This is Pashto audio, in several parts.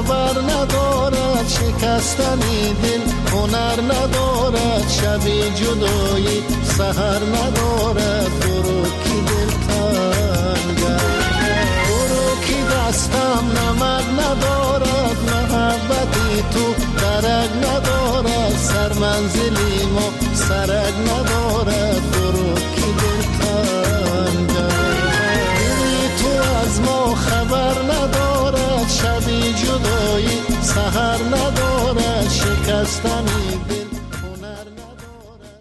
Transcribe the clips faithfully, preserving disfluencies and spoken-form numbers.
خبر ندارد، شکستن دل هنر ندارد، شبی جدایی سحر ندارد. برو کی دل تنگ است، برو کی دستم نمک ندارد، محبتی تو درک ندارد، سر منزلی ما سرک ندارد. برو کی دل تنگ است، دلی تو از ما خبر ندارد، شبی جدایی سحر ندارد، شکستن دل هنر ندارد.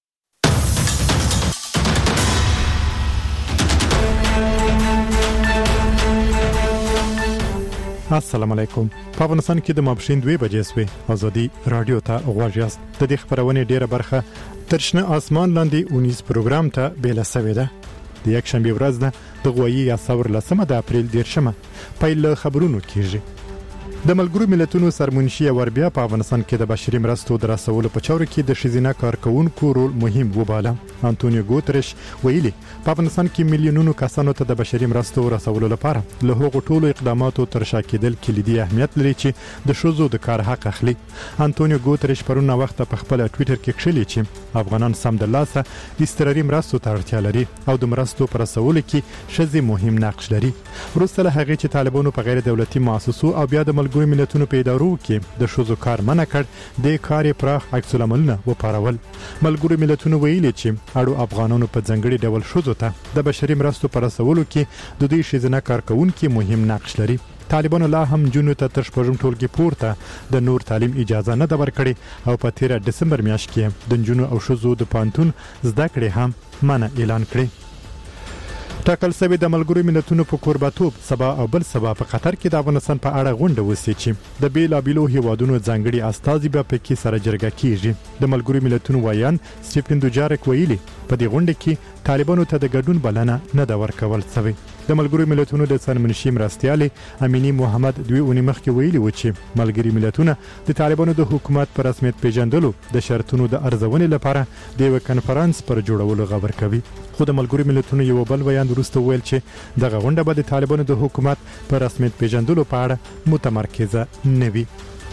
السلام علیکم. په افغانستان کې د ماپښین دوه بجې سوې ازادي رادیو ته غواړئ یاست. د دې خبرونې ډیره برخه تر شنه اسمان لاندې اونیز پروګرام ته بیل سوې ده. د یک شنبه ورځ ده د غوایي یا څلور لسمه د اپریل دیرشمه. پیل خبرونو کیږي. د ملګرو ملتونو سرمنشي وربیا په افغانستان کې د بشري مرستو د رسولو په چارو کې د ښځینه کارکونکو رول مهم وباله. انټونیو ګوتریش ویلي په افغانستان کې میلیونونو کسانو ته د بشري مرستو رسولو لپاره له هغو ټولو اقداماتو تر شا کېدل کلیدي اهمیت لري چې د ښځو د کار حق اخلي. انټونیو ګوتریش پرون وخت په خپل ټوئیټر کې کښلي چې افغانان سم د لاسه استراري مرستو ته اړتیا لري او د مرستو پر رسولو کې ښځې مهم نقش لري. وروسته له هغې چې طالبانو په غیر دولتي مؤسسو او بیا د ملګرو ملتونو په ادارو کې د ښځو کار منع کړ، د کار پراخ عکس العملونه وپارول. ملګرو ملتونو ویلي چې اړو افغانانو په ځنګړي ډول ښځو ته د بشري مرستو پر رسولو کې د دوی ښځینه کارکونکو مهم نقش لري. طالبانو لا هم جنونو ته تر شپږم ټولګي پورته د نور تعلیم اجازه نه ده ورکړې او په تیر دسمبر میاشت کې د جنونو او ښځو د پانتون زده کړې هم منع اعلان کړې. ټاکل شوی د ملګرو ملتونو په کوربتوب سبا او بل سبا په قطر کې د افغانستان په اړه غونډه وسی چې د بیلابیلو هیوادونو ځانګړي استازي به په کې سره جرګه کیږي. د ملګرو ملتونو وایان سټیفن دوجارک ویلي په دې غونډه کې طالبانو ته د ګډون بلنه نه ده ورکول شوې. د ملګرو ملتونو د سرمنشي مرستیالې امینی محمد دوی اونۍ مخکې ویلي و چې ملګري ملتونه د طالبانو د حکومت پر رسمیت پیژندلو د شرطونو د ارزونې لپاره د یو کانفرنس پر جوړولو غوښتنه کوي. خو د ملګرو ملتونو یو بل بیان وروسته ویل چې دغه غونډه به د طالبانو د حکومت پر رسمیت پیژندلو په اړه متمرکزه نه وي.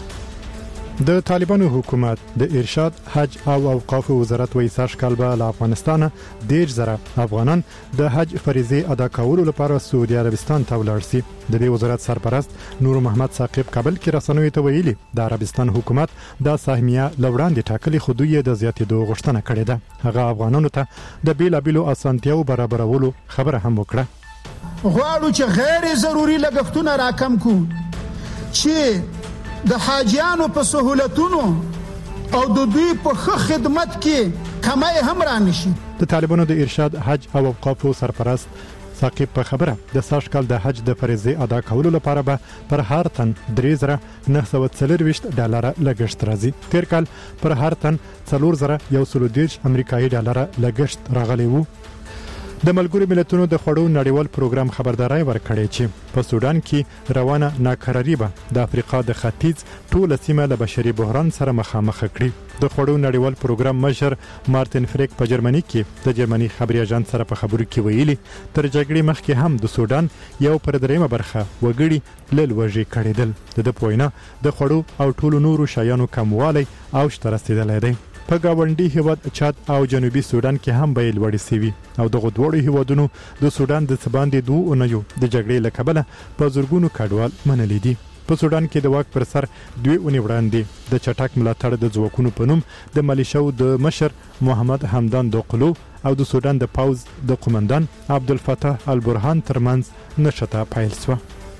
د طالبانو حکومت د ارشاد حج او اوقاف وزارت وایي سږ کال به له افغانستانه ډېر زره افغانان د حج فریضې ادا کولو لپاره سعودي عربستان ته ولاړ شي. د دې وزارت سرپرست نور محمد ثاقب کابل کې رسنیو ته ویلي د عربستان حکومت د سهمیه لوړاندې ټاکلي خودیه د زیاتېدو غوښتنه کړې ده. هغه افغانانو ته د بیلابیلو اسانتیاو برابرولو خبره هم وکړه. غواړو چې غیر ضروري لګښتونه راکم کو چې د حاجیانو په سہولتونو او د دوی په ښه خدمت کې کمای هم رانشي. د طالبانو د ارشاد حج او اوقاف سرپرست ثاقب په خبره د سږ کال د حج د فریضې ادا کولو لپاره به پر هر تن درې زره نهه سوه څلرویشت ډالره لګښت راځي. تیر کال پر هر تن څلور زره یو سل دېرش امریکایي ډالره لګښت راغلی وو. د ملګرو ملتونو د خوړو نړیوال پروګرام خبرداري ورکړې چې په سودان کې روانه ناکراري به د افریقا د ختیځ ټوله سیمه له بشري بحران سره مخامخ کړي. د خوړو نړیوال پروګرام مشر مارتین فریک په جرمني کې د جرمني خبري اژانس سره په خبرو کې ویلي تر جګړې مخکې هم د سودان یو پر دریمه برخه وګړي له لوږې کړېدل. د د پوینه د خوړو او ټولو نورو شیانو کموالی او شته رسیدلی دی. په گاونډي هیواد چاد او جنوبي سودان کې هم بیل وړي سوي او دغه دوړو هیوادونو د سودان د سباندې دوه اونیو د جګړې لکبله په زورګونو کډوال منلي دي. په سودان کې د واک پر سر دوه اونۍ وړاندې د چټک ملاتړ د ځواکونو په نوم د ملیشو د مشر محمد حمدان دوقلو او د سودان د پاوز د قومندان عبدالفتاح البرهان ترمنځ نښته پیل شوه.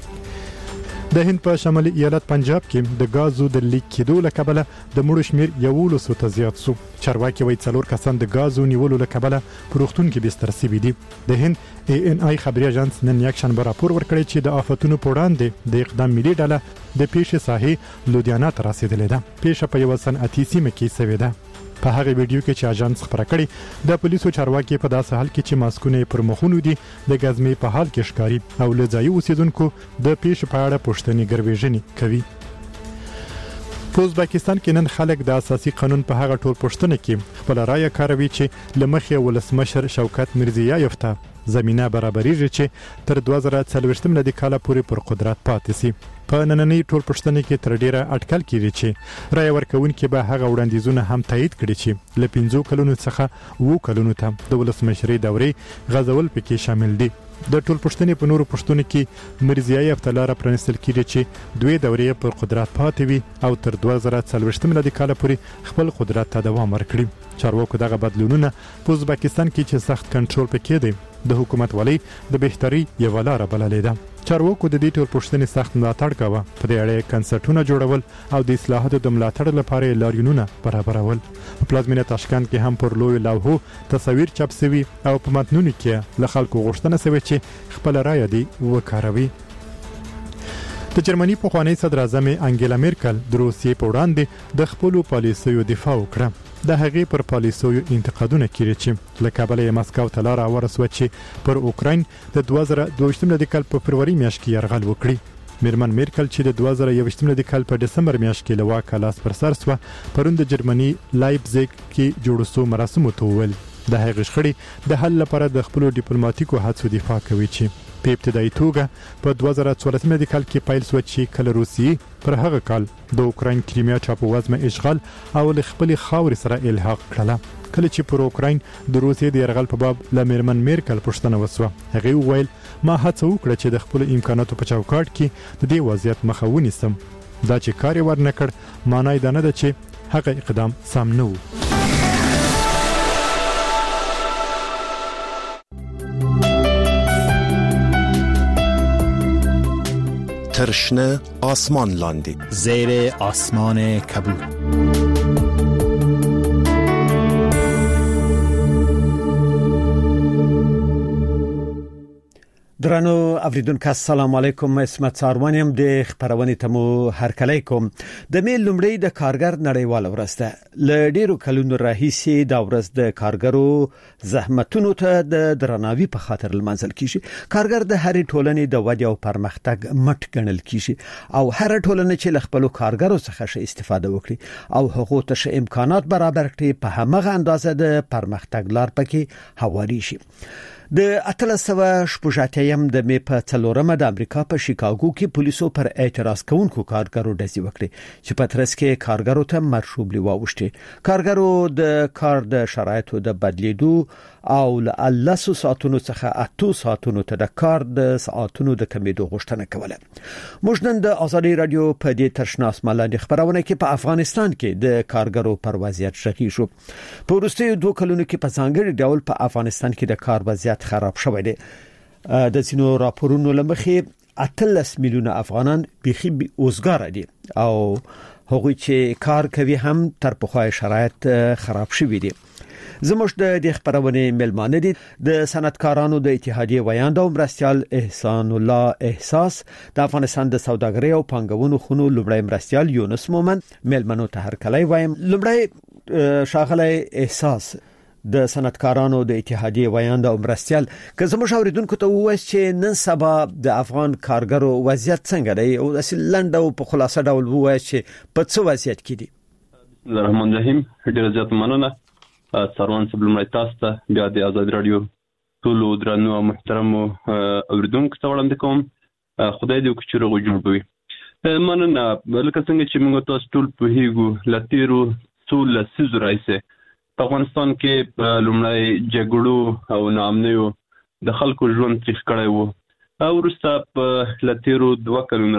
د هند په شمالي ایالت پنجاب کې د غازو د لیک کېدو لکبله د مړو شمیر یولسو ته زیات شو. چارواکي وایي څلور کسان د غازو نیولو لکبله په روغتون کې بستر شوي دي. د هند ای ان ای خبري اژانس نن یکشنبه راپور ورکړی چې د آفتونو په وړاندې د اقدام ملي ډله د پیښې ساحې لودیانا ته رسېدلې ده. پیښه په یوه صنعتي سیمه کې شوې ده. په هغه ویډیو کې چې اژانس خبره کړې د پولیسو چارواکي په داسې حال کې چې ماسکونه پر مخونو دي د غزمې په حال کې ښکاری او له ځایي اوسیدونکو د پیښې په اړه پوښتنې ګرویژنې کوي. په ازبکستان کې نن خلک د اساسي قانون په هغه ټول پوښتنه کې خپل رائے کاروي چې لمخې ولسمشر شوکت میرزیایف ته زمينه برابرېږي چې تر دوه زره څلوېښت ملادي کال پورې پر قدرت پاتې شي. په نننۍ ټول پښتنې کې تر ډیره اټکل کیږي چې رای ورکوونکي به هغه وړاندیزونه هم تایید کړي چې له پنځو کلونو څخه اووه کلونو ته د ولسمشرۍ دورې غځول پکې شامل دي. د ټول پښتنې په نورو پښتنو کې مرزیای افتلاره پرانستل کیږي چې دوی دورې پر قدرت پاتې وي او تر دوه زره څلوېښت ملادي کال پورې خپل قدرت ته دوام ورکړي. چارواکو دغه بدلونونه په ازبکستان کې چې سخت کنټرول پکې دی د حکومت والی د بهتري یو لار بللې ده. چارواکو د دې ټول پښتنې سخت ملاتړ کاوه. په دې اړه کنسرټونه جوړول او د اصلاحاتو د ملاتړ لپاره لاریونونه برابرول. په پلازمینه تاشکند کې هم پر لوی لوحو تصاویر چاپ شوي او په متنونو کې له خلکو غوښتنه شوې چې خپل رایه دی وکاروي. د جرمني پخوانی صدر اعظم انګیلا میرکل د روسیې په وړاندې د خپلو پالیسیو دفاع وکړه. د هغې پر پالیسیو انتقادونه کړي چې له کابل یې مسکو ته لاره ورسوه چې پر اوکراین د دوه زره دوه ملادي کال په فروری میاشت کې یرغل وکړي. میرمن میرکل چې د دوه زره یو ملادي کال په دسمبر میاشت کې له واکه لاس پر سر سوه پرون د جرمني لایپزیګ کې جوړ شو مراسمو ته وویل د هغې شخړې د حل لپاره د خپلو ډیپلوماټیکو هڅو دفاع کوي چې په ابتدایي توګه په دوه زره څوارلس ملادي کال کې پیل شو چې کله روسیې پر هغه کال د اوکراین کریمیا چاپوازمه اشغال او له خپل خاورې سره الحاق کړله. کله چې پر اوکراین د روسیې د یرغل په باب له میرمن میرکل پوښتنه وسوه هغه وویل ما هڅه وکړه چې د خپل امکاناتو په چوکاټ کې د دې وضعیت مخه ونیسم. دا چې کار یې ورنکړ معنی دا نه ده چې هغه اقدام سم نه و. ترشنه آسمان لاندې زیر آسمان کبود. درنو اوریدونکو السلام علیکم. اسمت ساروانیم د خبرونه تمو هر کله کوم. د میل لومړی د کارګر نړیوال ورځ ده. ل ډیرو کلونو راهیسې د ورځ د کارګرو زحمتونو ته د درناوي په خاطر لمانځل کیږي. کارګر د هرې ټولنې د ودې او پرمختګ مټ ګڼل کیږي او هر ټولنه چې ل خپل کارګرو څخه ښه استفاده وکړي او هغه ته ښه امکانات برابر کړي په همغه اندازه د پرمختګ لار پکې هواري شي. د اتلس سوه شپږاتیم د می په څلورمه د امریکا په شیکاګو کې پولیسو پر اعتراض کوونکو کارګرو ډزې وکړې چې په ترڅ کې کارګرو ته مرشوب واوښتي. کارګرو د کار د شرایطو د بدلیدو او له لسو ساعتونو څخه اتو ساعتونو ته د کار د ساعتونو د کمیدو غوښتنه کوله. موږ نن د ازادي رادیو په دې ترشناس ملاندې خبرونه کې په افغانستان کې د کارګرو پر وضعیت شغیږو. په وروستیو دوه کلونو کې په ځانګړي ډول په افغانستان کې د کار وضعیت خراب شوی دی. د سینو راپورونو لمخې اتلس میلیونه افغانان بيخي اوزګار دي او هغوی چې کار کوي هم تر پخوای شرایط خراب شوی دي. زموږ د دې خبرونه ملمانه دي د صنعتکارانو د اتحادیې ویاند او مرستیال احسان الله احساس د افغانستان د سوداګرۍ او پانګونو خونو لومړی مرستیال یونس مومن ملمنو ته هر کله وایم. لومړی شاغله احساس د صنعتکارانو د اتحادیې ویاند او مرستیال که زموږ اوریدونکو ته ووایي چې نن سبا د افغان کارګرو وضعیت څنګه دی او اصل لنډ او په خلاصه ډول ووایي چې په څه وضعیت کې دي. بسم الله الرحمن الرحیم. ډیره زیاته مننه سروان صاحب لمړی تاسو ته بیا د آزاد رادیو ټولو درنو او محترمو اوریدونکو ته وړاندې کوم. خدای دې وکړي چې روغ جوړ وي. مننه. لکه څنګه چې موږ تاسو ټول پوهیږو له تیرو څو لسیزو راهیسې په افغانستان کې په لومړی جګړو او ناامنیو د خلکو ژوند تریخ کړی وو. وروسته په له تیرو دوه کلونو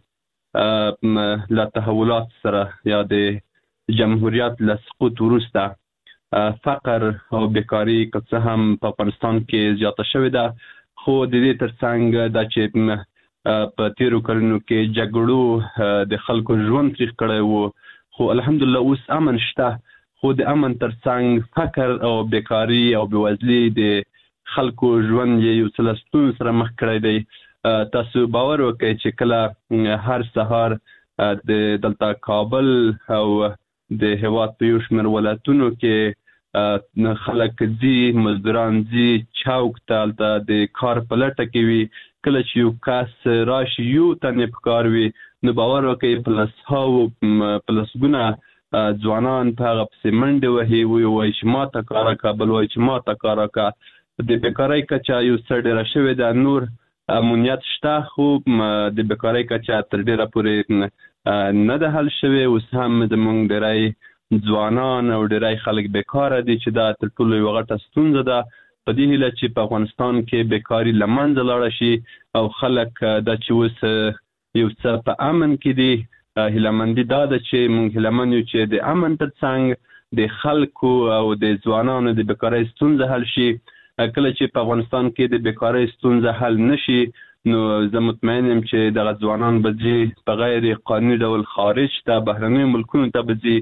راهیسې له تحولات سره یا د جمهوریت له سقوط وروسته فقر او بیکاري که څه هم په افغانستان کې زیاته شوې ده، خو د دې ترڅنګ دا چې په تیرو کلونو کې جګړو د خلکو ژوند تریخ کړی وو، خو الحمدلله اوس امن شته. خو د امن ترڅنګ فقر او بیکاري او بېوزلي د خلکو ژوند یې یو څه له ستونزو سره مخ کړی دی. تاسو باور وکړئ چې کله هر سهار د دلته کابل او د هېواد په یو شمېر ولایتونو کې خلک ځي، مزدوران ځي چوک ته، هلته د کار په لټه کې وي. کله چې یو کس راشي یو تن یې په کار وي، نو باور وکړئ په لسهاوو په لسګونه ځوانان په هغه پسې منډې وهي، وایي چې ما ته کار وکړه، بل وایي چې ما ته کار وکړه. د بیکارۍ کچه یو څه ډېره شوې ده. نور امنیت شته خو د بیکارۍ کچه تر ډېره پورې نه ده حل شوې. اوس هم زموږ ډېری ځوانان او ډېری خلک بیکاره دي چې دا تر ټولو یوه غټه ستونزه ده. په دې هیله چې په افغانستان کې بیکاري له منځه لاړه شي او خلک دا چې اوس یو څه په امن کې دي. هیلهمندي دا ده چې موږ هیلهمن یو چې د امن تر څنګ د خلکو او د ځوانانو د بیکارۍ ستونزه حل شي. کله چې په افغانستان کې د بیکارۍ ستونزه حل نشي نو زه مطمئن یم چې دغه ځوانان به ځي په غیر قانوني ډول خارج ته بهرنیو ملکونو ته به ځي.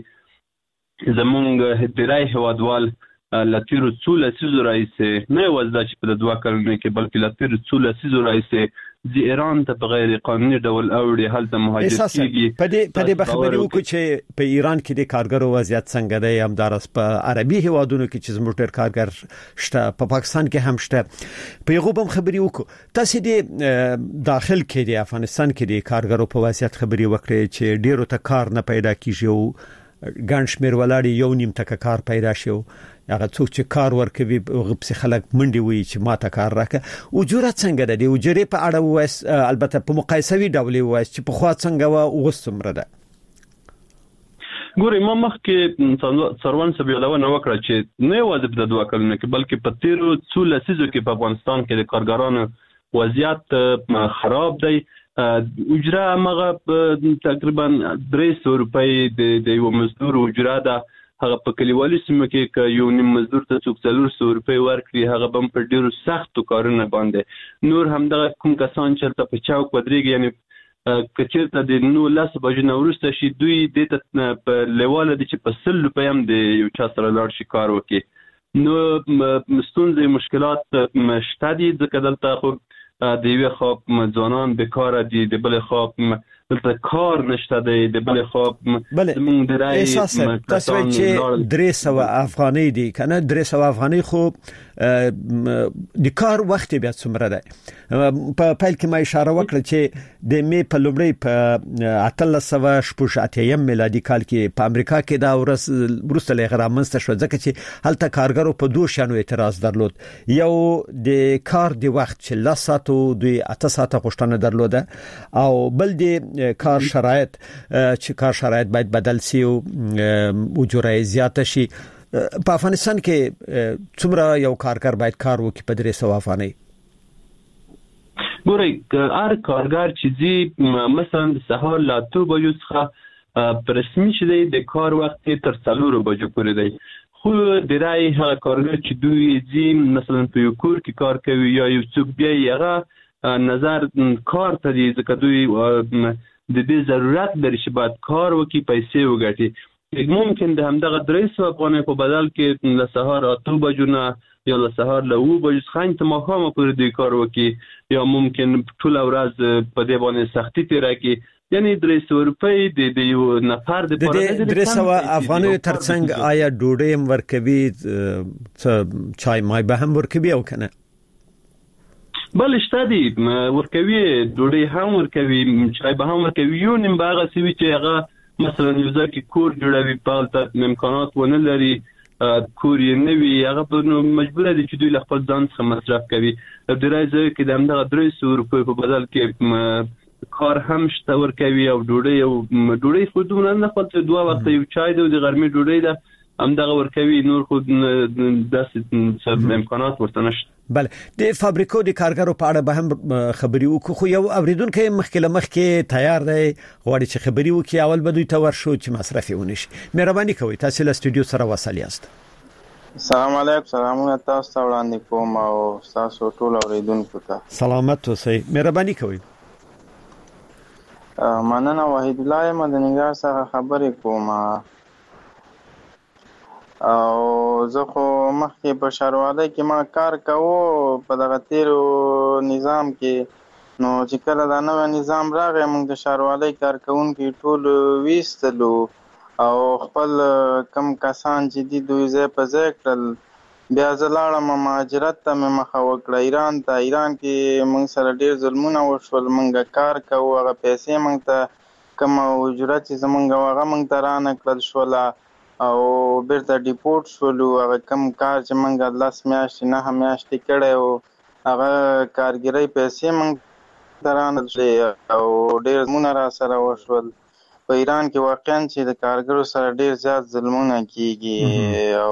زموږ ډېری هېوادوال له تېرو څو لسیزو راهیسې نه یوازې دا چې په د دوه کلونو کې بلکې له تېرو څو لسیزو راهیسې ځي ایران ته په غیر قانوني ډول اوړي، هلته مهاجر کېږي. په دې په دې به خبرې وکړو چې په ایران کې د کارګرو وضعیت څنګه دی. همداراز په عربي هېوادونو کې چې زموږ ډېر کارګر شته، په پاکستان کې هم شته، په هغو به هم خبرې وکړو. تاسې د داخل کې د افغانستان کې د کارګرو په وضعیت خبرې وکړې چې ډېرو ته کار نه پیدا کېږي او ګڼ شمېر ولاړې یو نیم ټکه کار پیدا شي. هغه څوک چې کار ورکوي هغه پسې خلک منډې وایي چې ما ته کار راکړه. اجورت څنګه ده؟ د اجورې په اړه ووایاست، البته په مقایسوي ډول یې ووایاست چې پخوا څنګه وه اوس څومره ده. ګورئ، ما مخکې سروان صاحب یادونه وکړه چې نه یوازې په دوه کلونو کې بلکې په تېرو څو لسیزو کې په افغانستان کې د کارګرانو وضعیت خراب دی. اجره همغه تقریبا درې سوه روپۍ د یو مزدور اجره ده. هغه په کلیوالي سیمو کې که یو نیم مزدور ته څوک څلور سوه روپۍ ورکړي هغه به هم په ډېرو سختو کارونه باندې. نور همدغه کوم کسان چېرته په چوک ودرېږي، یعنې که چېرته د نولسو بجو نه وروسته شي دوی دې ته په لیواله دي چې په سل روپۍ هم د یو چا سره لاړ شي کار وکړي. نو ستونزې مشکلات شته دي، ځکه دلته خو د یوې خوا ځوانان بیکاره دي، د بلې خوا دلته کار نشته دی، د بلې خوا زموږ ډېری تاسو وایئ چې درې سوه افغانۍ دي که نه؟ درې سوه افغانۍ خو د کار وخت بیا څومره دی؟ په پیل کې ما اشاره وکړه چې د مې په لومړۍ په اتلس سوه شپږ اتیا میلادي کال کې په امریکا کې دا ورځ وروسته له هغه رامنځته شوه، ځکه چې هلته کارګرو په دوه شیانو اعتراض درلود. یو د کار د وخت چې لس ساعته دوی اته ساعته غوښتنه درلوده، او بل د کار شرایط چې کار شرایط باید بدل شي او اجوره زیاته شي. په افغانستان کې څومره یو کارګر باید کار وکړي په درې سوه افغانۍ؟ ګورئ، هر کارګر چې ځي مثلا د سهار له اتو بجو څخه په رسمي چې دی د کار وخت تر څلورو بجو پورې دی. خو ډېری هغه کارګر چې دوی ځي مثلا په یو کور کې کار کوي یا یو څوک بیا هغه نظر کار ته دی، ځکه دوی د دې ضرورت لري چې باید کار وکړي، پیسې وګټي. ممکن د همدغه درې سوه افغانۍ په بدل کې له سهار اتو بجو نه یا له سهار له اوو بجو څخه تر ماښامه پورې دوی کار وکړي، یا ممکن ټوله ورځ په دې باندې سختي تېره کړي. یعنې درې سوه روپۍ د یو نفر د پاره د درې سوه افغانیو ترڅنګ آیا ډوډۍ هم ورکوي، څه چای مای به هم ورکوي او که نه؟ بله شته دي، ورکوي، ډوډۍ هم ورکوي، چای به هم ورکوي. یو نیم به هغسې وي چې هغه مثلا یو ځای کې کور جوړوي، په هلته امکانات ونه لري، کور یې نه وي، هغه په مجبوره دي چې دوی له خپل ځان څخه مصرف کوي. ډېری ځایو کې د همدغه درې سوه روپۍ په بدل کې کار هم شته ورکوي او ډوډۍ او ډوډۍ خو دومره نه خپل چې دوه وخته یو چای دی او د غرمې ډوډۍ ده همدغه ورکوي. نور خو داسې امکانات ورته نشته. بله، د فابریکو د کارګرو په اړه به هم خبرې وکړو، خو یو اوریدونکی مخکې له مخکې تیار دی، غواړي چې خبرې وکړي. اول به دوی ته ورشو چې مصرف یې ونه شي. مهرباني کوئ، تاسو له سټوډیو سره وصل یاست. السلام علیکم. سلامونه تاسو ته وړاندې کوم او تاسو ټول اوریدونکو ته سلامت اوسئ. مهرباني کوئ. مننه. وحید الله یم د ننګرهار څخه خبرې کوم. او زه خو مخکې په ښاروالۍ کې ما کار کوو په دغه تیرو نظام کې، نو چې کله دا نوی نظام راغی موږ د ښاروالۍ کارکوونکي ټول ویستلو او خپل کم کسان چې دي دوی ځای په ځای کړل. بیا زه لاړم مهاجرت ته مې مخه وکړه ایران ته. ایران کې موږ سره ډېر ظلمونه وشول، موږ کار کوو، هغه پیسې موږ ته کومه اجرت چې زموږ هغه موږ ته رانه کړل شوله. او بیرته ډیپورټ شولو. هغه کم کار چې موږ لس میاشتې نه میاشتې کړی و هغه کارګرۍ پیسې موږ ته رانغلې او ډېر ظلمونه را سره وشول. په ایران کې واقعا چې د کارګرو سره ډېر زیات ظلمونه کېږي او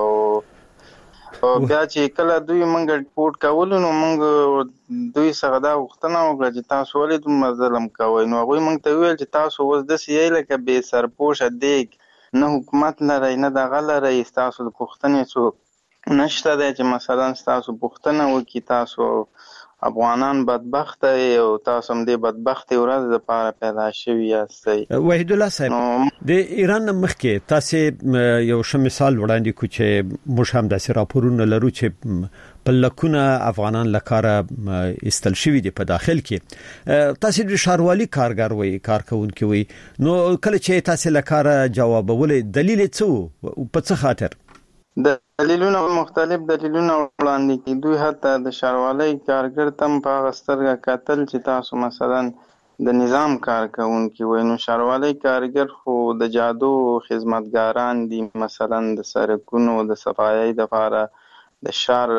او بیا چې کله دوی موږ ریپورټ کولو نو موږ دوی څخه دا غوښتنه وکړه چې تاسو ولې دومره ظلم کوئ. نو هغوی موږ ته وویل چې تاسو اوس داسې یئ لکه بې سرپوشه دیګ، نه حکومت لرئ نه دغه لرئ، ستاسو د پوښتنې څوک نشته دی چې مثلا ستاسو پوښتنه وکړي. تاسو افغانان بدبخته او تاسو هم دې بدبختې ورځ لپاره پیدا شوي یاستئ. وحید الله صاحب د ایران مخکې تاسو یو ښه مثال وړاندې کو چې موږ هم داسې راپورونه لرو چې په لکونه افغانان لکاره استل شوي دي په داخل کې. تاسو د ښاروالي کارګر وي کارکونکي وي، نو کله چې تاسو لکاره جوابولې دلیل څه په څه خاطر؟ د دلیلونه مختلف دلیلونه وړاندې کړي. دوی حتی د ښاروالۍ کارګر تم په هغه سترګه کتل چې تاسو مثلا د نظام کارکونکي وي. نو ښاروالۍ کارګر خو د جادو خدمتګاران دي، مثلا د سړکونو د صفایۍ دپاره د ښار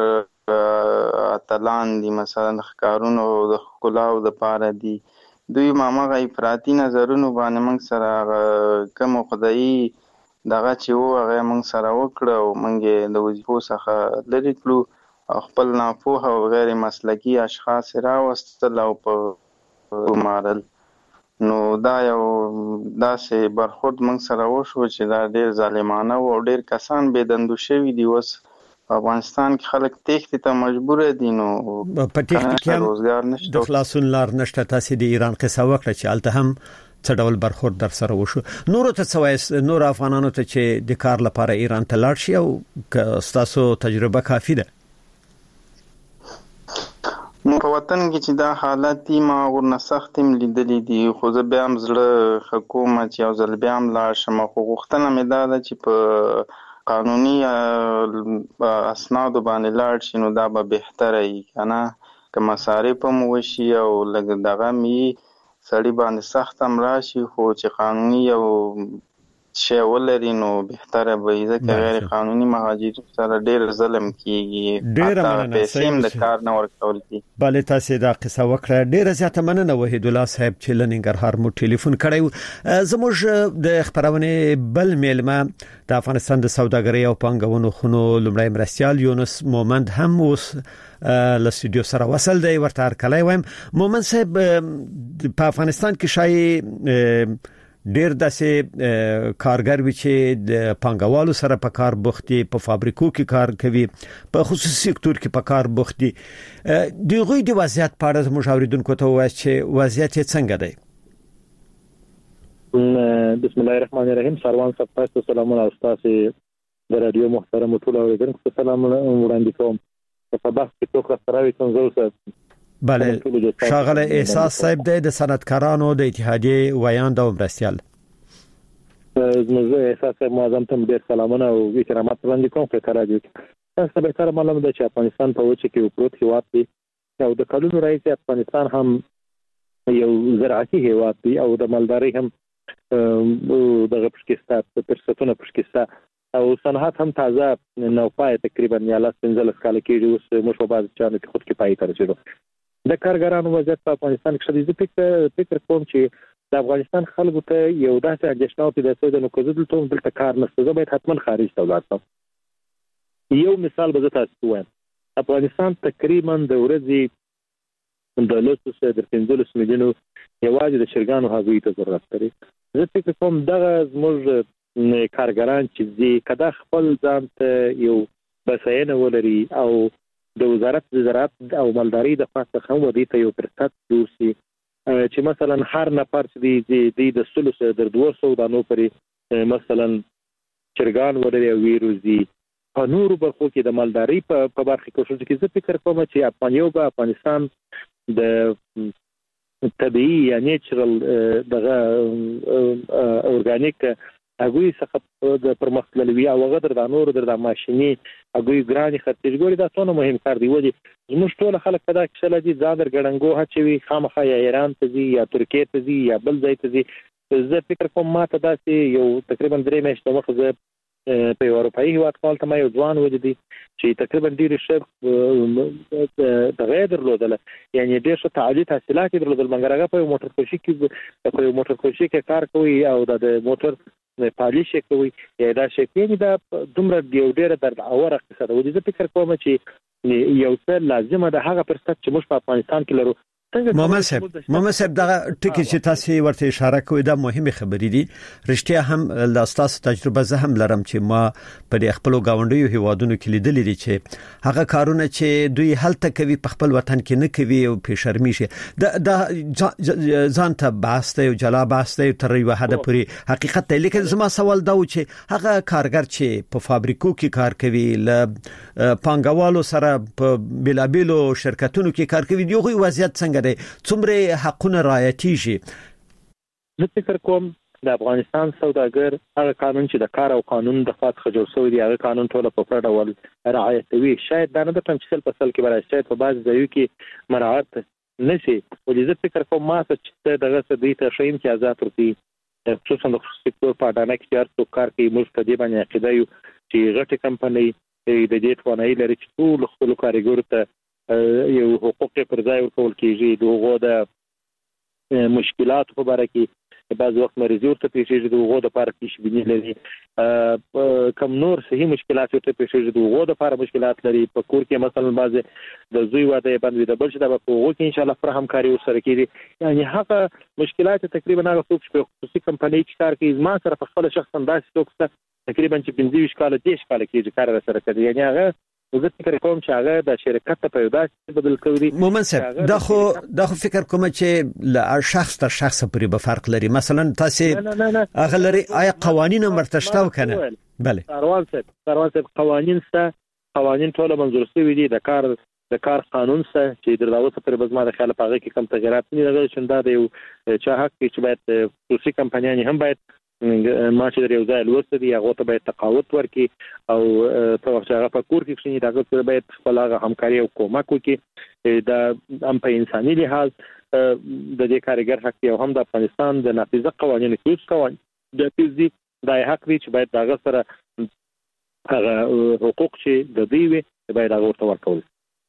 اتلان دي، مثلا د ښکارونو د ښکلاو دپاره دي. دوی هماغه افراطي نظرونو باندې موږ سره کوم خدایي دغه چې و هغه موږ سره وکړه او موږ د وظیفو څخه لرې کړو او خپل ناپوهه او غیر مسلکي اشخاص راوستل او په ګمارل. نو دا یو داسې برخورد موږ سره وشو چې دا ډېر ظالمانه و او ډېر کسان بې دندو شوي دي. اوس په افغانستان کې خلک تېښتې ته مجبوره دي، نو په تېښتې کې روزګار نشته، د خلاصون لار نشته. تاسو د ایران قصه وکړه چې هلته هم څه ډول برخورد در سره وشو. نور ته څه وایي نور افغانانو ته چې د کار لپاره ایران ته لاړ شي او که ستاسو تجربه کافي ده؟ نو په وطن کې چې دا حالت دي ما ورنه سخت هم لیدلی دي، خو زه بیا هم زړه ښه کوم چې یو ځل بیا هم لاړ شم. خو غوښتنه مې دا ده چې په قانوني اسنادو باندې لاړ شي نو دا به بهتره وي، که نه که مصارف هم وشي او لږ دغه مې سړی باندې سخت هم راشي، خو چې قانوني یو شی ولري نو بهتره به وي، ځکه غیر قانوني مهاجرین سره ډېر ظلم کېږي، حتی پیسې هم د کار نه ورکول کېږي. بله تاسې دا قصه وکړه، ډېره زیاته مننه وحید الله صاحب چې له ننګرهار مو ټلیفون کړی و. زموږ د خپرونې بل میلمه د افغانستان د سوداګرۍ او پانګونو خونو لومړی مرستیال یونس مومند هم اوس له استودیو سره وصل دی. ورته هرکلی وایم. مومند صاحب په افغانستان کې شایي ډېر داسې کارګر وي چې د پانګوالو سره په کار بوخت دي، په فابریکو کې کار کوي، په خصوصي سکتور کې په کار بوخت دي. د هغوی د وضعیت په اړه زموږ اورېدونکو ته ووایاست چې وضعیت یې څنګه دی؟ بسم الله الرحمن الرحیم. سروان صاحب تاسو سلامونه او تاسو د رادیو محترم ټول اوریدونکو ته سلام وړاندې کوم. په بحث کې څوک راځي څنګه اوسه؟ بله شاغله احساس صاحب د صنعتکارانو د اتحادیې ویاند او مرستیال. زموږ احساس معظم ته ډېر سلامونه او احترامات وړاندې کوم په راډیو کې. تاسو به تر معلومه ده چې افغانستان په وچه کې پروت هیواد دی او د کلونو راځي افغانستان هم یو زراعتي هیواد دی او د مالدارۍ هم دغه پرسکستا پرسکتونه پرسکستا او صنعت هم تازه نوپای تقریبا یا لاس پنځلس کال کېږي. اوس موږ په بعض چانو کې خود کفایي ته رسیدو. د کارګرانو وضعیت په افغانستان کې شدید فکر فکر کوم چې د افغانستان خلکو ته یو داسې اندېښنه او د څه د نو دلته دلته کار نشته، زه باید حتما خارج ته ولاړ شم. یو مثال به زه تاسو وایم. افغانستان تقریبا د ورځې د لسو سره د پنځلس میلیونو یوازې د چرګانو هګیو ته ضرورت لري. زه فکر کوم دغه زموږ کارګران چې دي کدا خپل ځان ته یو بساینه ولري او د وزارت د زراعت او مالدارۍ د خاصه هم ودی ته یو پرسات جوړ شي چې مثلا هر نفر چې دی د سلوس د دوه سوه دانو پرې مثلا چرګان ولري او ویروزي په نورو برخو کې د مالدارۍ په برخه کې چې زه فکر کوم چې افغانیو په افغانستان د طبيعي یا نیچرل دغه اورګانیک هغوی څخه د پرمختللي او غدر د نور د ماشيني هغوی ګراني خرڅګوري دا څونه مهم کار دی. ولې زموږ ټول خلک په دا کې شل دي زادر ګړنګو هچوي خامخا یا ایران ته ځي یا ترکیه ته ځي یا بل ځای ته ځي. زه فکر کوم ماته داسې یو تقریبا درې میاشتې مخکې په اروپאי هیواد کال ته یو ځوان ولیدي چې تقریبا ډیر ښه د غیر درلودل یعنی ډیر ښه تعلیمي تحصیلات درلودل مګر هغه په موټر کوشي کې په موټر کوشي کې کار کوي او د موټر پالیش کوي دا شي کې دا دومره ډیر درد اوره قصه ده ولې زه فکر کوم چې یو څه لازمه ده هغه فرصت چې موږ په افغانستان کې لرو. محمد صاحب محمد صاحب دا ټکی چې تاسو ورته اشاره کوئ دا مهمه خبرې دي. رښتیا هم له تاسو تجربه زه هم لرم چې ما په خپل غونډیو هیوادونو کې لیدلې دي چې هغه کارونه چې دوی هلته کوي په خپل وطن کې نه کوي او په شرمي شي دا د ځان ته باسته او جلا باسته تر یو حد پورې حقیقت دی. لیکن زما سوال دا و چې هغه کارګر چې په فابریکو کې کار کوي ل پانګوالو سره په بلابلو شرکتونو کې کار کوي یو وضعیت څنګه څومره حقونه رعایتيږي؟ زه فکر کوم د افغانستان سوداګر هغه قانون چې د کار او قانون د خاص خجور شوی دی هغه قانون ټول په پوره ډول رعایتوي. شاید دا نه د تمثيل په سل کې برای شاید په بعض ځایو کې مراعات نشي ولې زه فکر کوم ما چې دغه څه دی ته شیم چې آزاد ورتي خصوصا د سکتور په اډانه کې چې څو کار کوي موږ په دې باندې عقیده یو چې غټه کمپنۍ د دې توانایي لري چې ټول خپل کارګرو ته یو حقوق پر ځای ورکول کیږي. دغه د مشکلات په اړه کې بعض وخت مریض ورته پیښیږي دغه د لپاره پیش بینی لري کم نور صحیح مشکلات ورته پیښیږي دغه د لپاره مشکلات لري په کور کې مثلا بعض د زوی واده باندې د بل څه د په وګ کې ان شاء الله پر همکاري وسره کیږي. یعنی هغه مشکلات تقریبا هغه څوک چې خصوصي کمپنۍ چې کار کوي ما سره په خپل شخصا داسې څوک تقریبا چې پنځه ویشت کال دېش کال کې کار سره کوي. یعنی هغه زه فکر کوم چې هغه د شرکت په یو داسې بدل کوي. مومن صاحب دا خو دا خو فکر کوم چې له شخص تر شخص پورې به فرق لري. مثلا تاسو هغه لري آیا قوانين مرتشته وکنه؟ بله سروان صاحب سروان صاحب قوانين سره قوانين ټول منظور شوی دي د کار د کار قانون سره چې د راوته پر بزما د خیال پاغه کې کم تغیرات نه لري چې دا یو چې حق چې باید خصوصي کمپنیان هم باید ما چې یو ځای لوست دي هغه ته باید تقاوت ورکړي او په وخت هغه په کور کې چې دغه څه باید خپل هغه همکاري او کومک وکړي دا هم په انساني لحاظ د دې کارګر حق او هم د افغانستان د نافذه قوانینو کې قوانین د فزي د حق دي چې باید دغه سره هغه حقوق چې د دوی وي باید هغه ورته ورکول.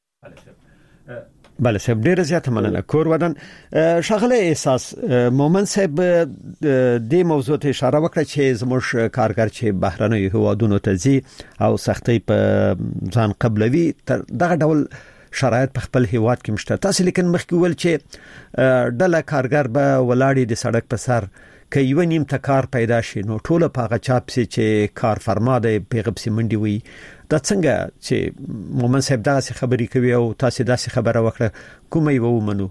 بله صاحب ډیره زیاته مننه. کور ودان شغله احساس مومن صاحب د موضوع ته اشاره وکړه چې زموږ کارګر چې بهرنۍ هوادونو ته ځي او سختي په ځان قبلوي دغه ډول شرایط په خپل هیواد کې مشته. تاسو لیکن مخکې ول چې ډله کارګر به ولاړی د سړک په سر که یو نیم تکار پیدا شي نو ټول په هغه چاپ سي چې کار فرما دی پیغب سي منډي وي. دا څنګه چې مومن صاحب دا څه خبري کوي او تاسو دا څه خبره وکړه کومه یو ومنو؟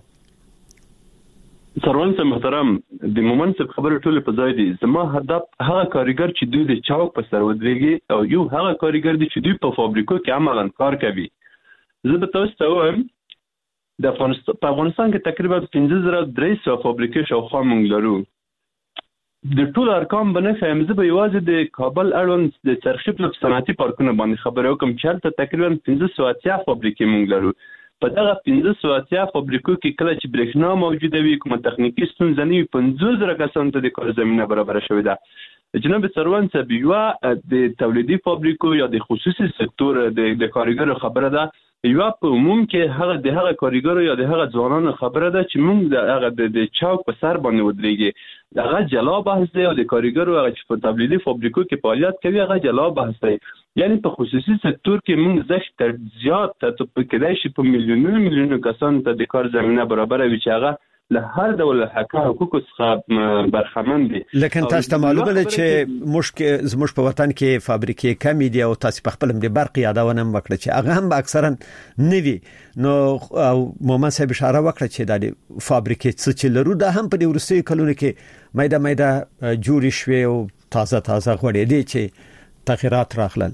سروان صاحب محترم د مومن صاحب خبره ټول په ځای دي. زما هدف هغه کارګر چې دوی د چاوک په سر ودرېږي او یو هغه کارګر دي چې دوی په فابریکو کې عملاً کار کوي. زه به تاسو ته وایم د افغانستان په افغانستان کې تقریبا پنځه زره درې سوه فابریکې شاوخوا موږ لرو. د ټول ارقام باندې فهم زه به یوازې د کابل اړوند د چرخشي په صنعتي پارکونو باندې خبرې وکم چې هلته تقریبا پنځه سوه اتیا فابریکې موږ لرو. په دغه پنځه سوه اتیا فابریکو کې کله چې برېښنا موجوده وي کومه تخنیکي ستونزه نه وي پنځوس زره کسانو ته د کار زمینه برابره شوې ده. جناب سروان صاحب یوه د تولیدي فابریکو یا د خصوصي سکتور د کارګرو خبره ده یو په عموم کې هغه د هغه کارګرو یا د هغه ځوانانو خبره ده چې موږ د هغه د چاوک په سر باندې ودرېږي. هغه جلا بحث دی او د کارګرو هغه چې په تولیدي فابریکو کې فعالیت کوي هغه جلا بحث دی. یعنی په خصوصي سکتور کې موږ زښت تر زیات ته په کېدای شي په میلیونونو میلیونونو کسانو ته د کار زمینه برابره وي چې هغه له هر ډول حقوقو څخه برخمن دي. لکه تاسو ته معلومه ده چې مشک زموږ په وطن کې فابریکې کمی دي او تاسو په خپل د برق یادونه وکړه چې هغه هم اکثرا نوي نو مومن صاحب اشاره وکړه چې د فابریکې څه چې لرو دا هم په دې ورستي کلونو کې مېده مېده جوړ شوي او تازه تازه غوړې دي چې تغیرات راغلل.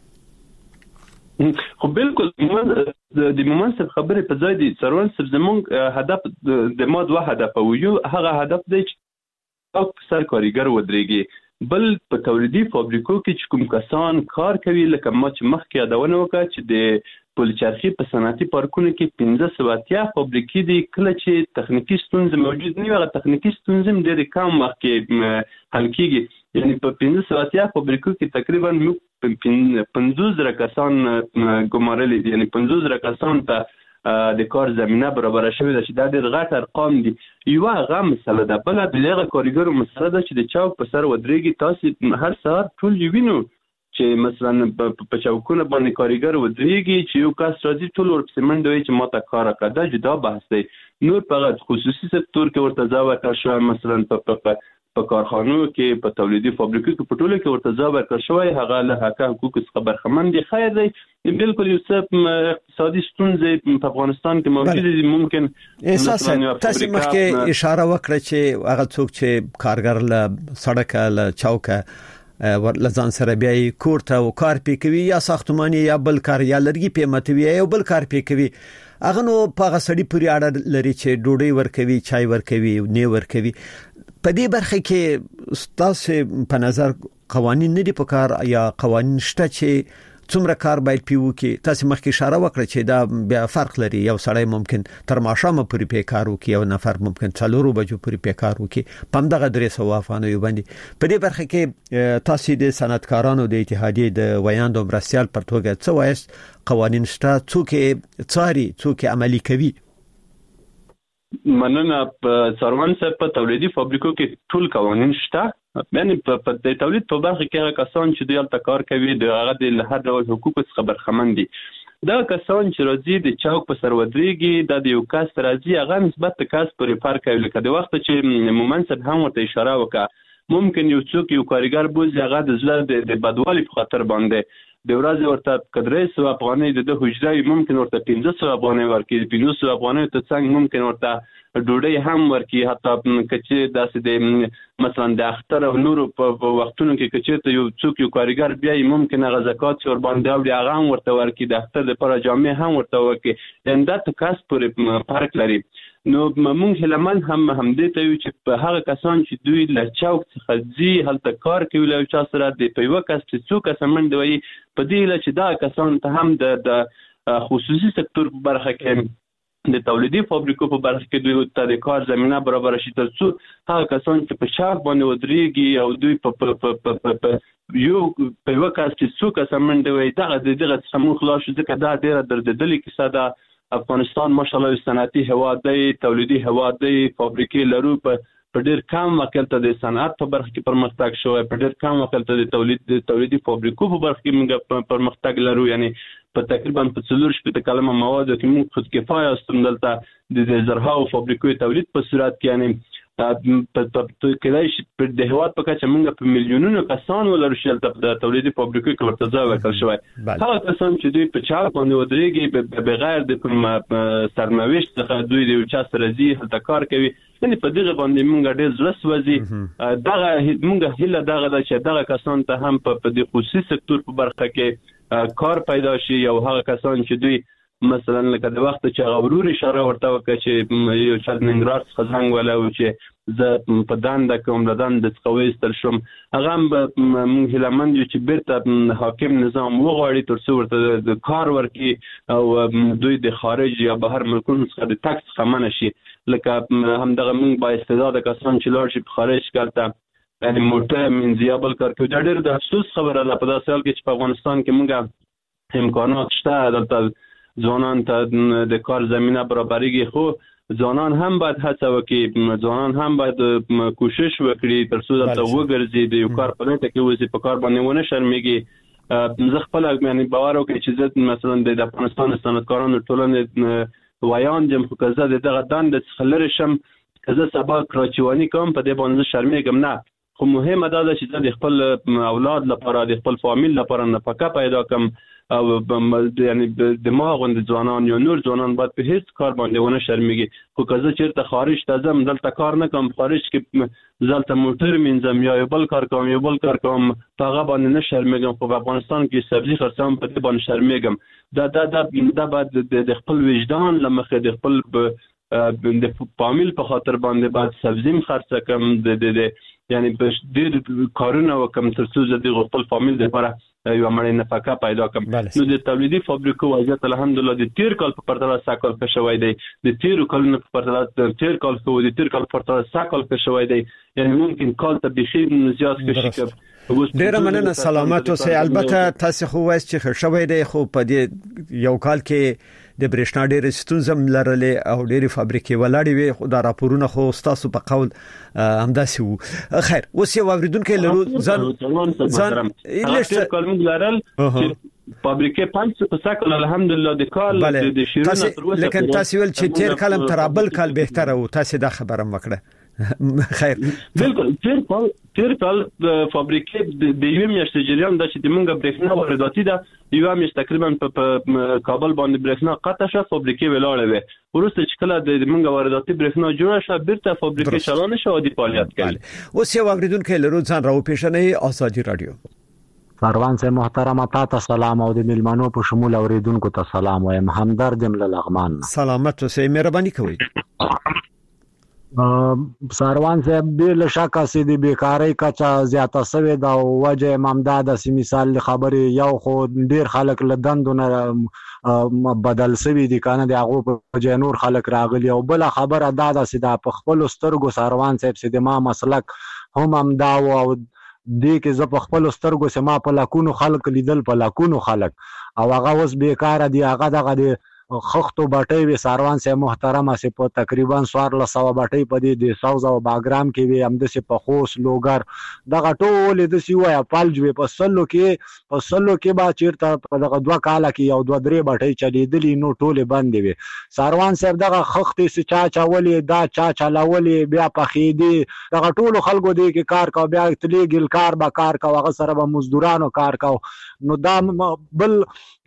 خو بالکل د مومن صاحب خبره په ځای دي. سروان صاحب زموږ هدف د ما دوه هدف او یو هغه هدف دی چې سر کارګر ودرېږي بل په تولیدي فابریکو کې چې کوم کسان کار کوي لکه ما چې مخکې یادونه وکړه چې د پلچرخي په صنعتي پارکونو کې پنځه سوه اتیا فابریکې دي. کله چې تخنیکي ستونزې موجود نه وي هغه تخنیکي ستونزې هم ډېرې کم وخت کې حل کېږي. یعنی په پنځه سوه اتیا فابریکو کې تقریبا موږ پنځوس زره کسان ګمارلي دي، یعنی پنځوس زره کسان ته د کار زمینه برابره شوې ده چې دا ډېر غټ ارقام دي. یوه هغه مسله ده. بله د دغه کارګرو مسله ده چې د چوک په سر ودرېږي. تاسې هر سهار ټول یې وینو چې مثلا په چوکونه باندې کارګر ودرېږي چې یو کس راځي ټول ورپسې منډه وایي چې ما ته کار وکړه. دا جدا بحث دی. نور په خصوصي سکتور کې ورته ځای ورکړل شوی، مثلا په په کارخانو کې، په تولیدي فابریکو کې، په ټولو کې ورته ځای ورکړل شوی. هغه له حق حقوقو څخه برخمن دي. خیر دی، بالکل یو څه اقتصادي ستونزې په افغانستان کې موجود دي. ممکن احساس تاسو مخکې اشاره وکړه چې هغه څوک چې کارګر له سړک له چوکه ورلزان سره بیا کورته او کار پی کوي یا ساختماني یا بل کار یا لرګي پیمتوي یا بل کار پی کوي، هغه نو په غسړی پوری اړه لري چې ډوډۍ ورکوي، چای ورکوي، نه ورکوي. په دې برخه کې تاسو په نظر قوانين نه دي په کار یا قوانين شته چې څومره کار باید پیو کې؟ تاسو مخکې اشاره وکړه چې دا بیا فرق لري. یو سړی ممکن تر ماښامه پورې په کار وکړي، یو نفر ممکن څلورو بجو پورې په کار وکړي. په همدغه درې سوه افغانیو باندې په دې برخه کې تاسو د صنعتکارانو د اتحادیې د ویاندو مرستیال پر توګه څه وایست؟ قوانین شته څوک څاري، څوک عملي کوي؟ مننه. په څاروان صاحب په تولیدي فابریکو کې ټول قوانین شته. یعنی په د تولید په برخه کې هغه کسان چې دوی هلته کار کوي د هغه د هر ډول حقوقو څخه برخمن دي. دا کسان چې راځي د چوک په سر ودرېږي، دا د یو کس راځي، هغه نسبت د کس پورې فرق کوي. لکه د وخت چې مومن صاحب هم ورته اشاره وکړه، ممکن یو څوک یو کارګر بوزي، هغه د زړه د بدوالي په خاطر باندې د ورځې ورته کدرې سوه افغانۍ د ده حجره ممکن ورته پنځه سوه افغانۍ ورکړي، پنځه سوه افغانۍ ته څنګ ممکن ورته ډوډۍ هم ورکړي. حتی که چې داسې د مثلا د اختر او نورو په وختونو کې که چېرته یو څوک یو کارګر بیایي، ممکن هغه زکات چې ورباندې اوړي هغه هم ورته ورکړي، د اختر دپاره جامې هم ورته ورکړي. یعنې دا ته کس پورې فرق لري. نو موږ هیلهمند هم همدې ته یو چې په هغه کسان چې دوی له چوک څخه ځي هلته کار کوي له یو چا سره د په یوه کس چې څو کسه منډه وهي، په دې هیله چې دا کسان ته هم د خصوصي سکتور په برخه کې، د تولیدي فابریکو په برخه کې دوی ته د کار زمینه برابره شي، تر څو هغه کسان چې په چوک باندې ودرېږي او دوی په یو په یوه کس چې څو کسه منډه وهي، دغه د دغه څخه موږ خلاص شو. ځکه دا ډېره دردېدلې کیسه ده. افغانستان ماشاءالله یو صنعتي هیواد دی، تولیدي هیواد دی، فابریکې لرو. په ډېر کم وخت کې د صنعت په برخه کې پرمختګ شوی، په ډېر کم وخت کې د تولید د تولیدي فابریکو په برخه کې موږ پرمختګ لرو. یعنی په تقریبا په څلور شپېته کلمه موادو کې موږ خود کفایه استم دلته د زرهاو فابریکو تولید په صورت کې، یعنی په کله چې د هیواد په کچه موږ په میلیونونو کسان ولرو چې د تولیدي فابریکو کې ورته ځای ورکړل شوی. هغه کسان چې دوی په چوک باندې ودرېږي بغیر د کوم سرنوشت څخه دوی د یو چا سره ځي هلته کار کوي، یعنې په دغه باندې موږ ډېر زړه سوځي. دغه موږ هیله دغه ده چې دغه کسان ته هم په د خصوصي سکتور په برخه کې کار پیدا شي. او هغه کسان چې دوی مثلا لکه د وخت چې هغه ورور اشاره ورته وکړه چې یو چا د ننګرهار څخه زنګ وهلی و چې زه په دنده کوم، له دندې څخه وایستل شوم، هغه هم به موږ هیلهمند یو چې بیرته حاکم نظام وغواړي تر څو ورته د کار ورکړي او دوی د خارج یا بهر ملکونو څخه د تګ څخه منع شي. لکه همدغه موږ با استعداده کسان چې لاړ شي په خارج کې هلته یعنې موټر مینځي یا بل کار کوي. دا ډېر د افسوس خبره ده په داسې حال کې چې په افغانستان کې موږ امکانات شته، دلته ځوانان ته د کار زمینه برابرېږي، خو ځوانان هم باید هڅه وکړي، ځوانان هم باید کوشش وکړي تر څو دلته وګرځي، د یو کار په لټه کې اوسي، په کار باندې ونه شرمېږي. زه خپله یعنې باور وکړئ چې زه مثلا د افغانستان د صنعتکارانو ټولنې ویاند یم، خو که زه د دغه دندې څخه لرې شم، که زه سبا کراچواني کوم، په دې باندې زه شرمېږم نه. خو مهمه دا ده چې زه د خپل اولاد لپاره، د خپل فامیل لپاره نفقه پیدا کړم او یعنی د ما غوندې ځوانان یا نور ځوانان باید په هیڅ کار باندې ونه شرمېږي. خو که زه چېرته خارج ته ځم دلته کار نه کوم، خارج کې زه هلته موټر مینځم یا یو بل کار کوم یو بل کار کوم، په هغه باندې نه شرمېږم. خو په افغانستان کې سبزي خرڅوم، په دې باندې شرمېږم. دا دا دا دا باید د خپل وجدان له مخې د خپل د فامیل په خاطر باندې باید سبزي م خرڅه کړم، د د یعنی ډېر کارونه وکړم تر څو زه د خپل فامیل دپاره یو مړی نفقه پیدا کړم. نو د تولیدي فابریکو وضعیت الحمدلله د تیر کال په پرتله ساکل ښه شوی دی، د تیر کالونو په پرتله د تیر کال خو د تیر کال په پرتله ساکل ښه شوی دی، یعنی ممکن کال ته بخي زیات ښه شي. ډیره مننه، سلامت اوسئ. البته تاسو خو وایي چې ښه شوی دی، خو په دې یو کال کې د برېښنا ډېرې ستونزې لرلې او ډېرې فابریکې ولاړې وي، خو دا راپورونه خو ستاسو په قول همداسې وو. خیر، اوس یو اوریدونکی لرو ځان ځان ایله کلمه لرل چې فابریکې پنځه په سکل الحمدلله د کال د شیرونه تر اوسه، لیکن تاسو ول چې تیر کال تر بل کال بهتره وو، تاسو دا خبره مکړه. خیر، بالکل تیر کال تیر کال د فابریکې د یو میاشتې جریان د چې د مونږه برېښنا وارداتي ده، یو میاشت تقریبا په کابل باندې برېښنا قطع شوه، فابریکې ولاړې وې. ورسته چې کله د مونږه وارداتي برېښنا جوړه شوه، بیرته فابریکې چالان شوه او د فعالیت کوي. اوس یو اوریدونکی لرو ځان راو پیښنې آزادي رادیو. سروان سے محترم تا سلام او د ملمنو په شمول اوریدونکو ته سلام وایم. همدرد له لغمان. سلامت اوسئ، مهرباني کوئ. سروان سے بل شک سي د بیکاری کچا زیاته سوي دا وجه امامداد سي مثال خبري یو خو ډیر خلک لدندونه بدل سوي دي کنه د هغه په جنور خلک راغلي، او بل خبر ادا ده سي د خپل سترګو سروان صاحب سي د ما مسلک هم امدا او دې کې ز په خپل سترګو سي ما په لاکونو خلک لیدل، په لاکونو خلک، او هغه اوس بیکاره دي. هغه دغه د خختو باټي وي سروان سه محترم سه په تقریبا سوار له سو باټي په دې د ساوز او باګرام کې وي، هم د سه په خوش لوګر دغه ټول د سی وای پالجوي په سلو کې په سلو کې با چیرته په دغه دوه کاله کې یو دوه درې باټي چلیدلی، نو ټول باندې وي. سروان سه دغه خختي سه چا چاولې دا چا چلاولې بیا په خېدي دغه ټول خلکو دې کې کار کا، بیا تلی ګل کار با کار کا، هغه سره به مزدورانو کار کا. نو دا بل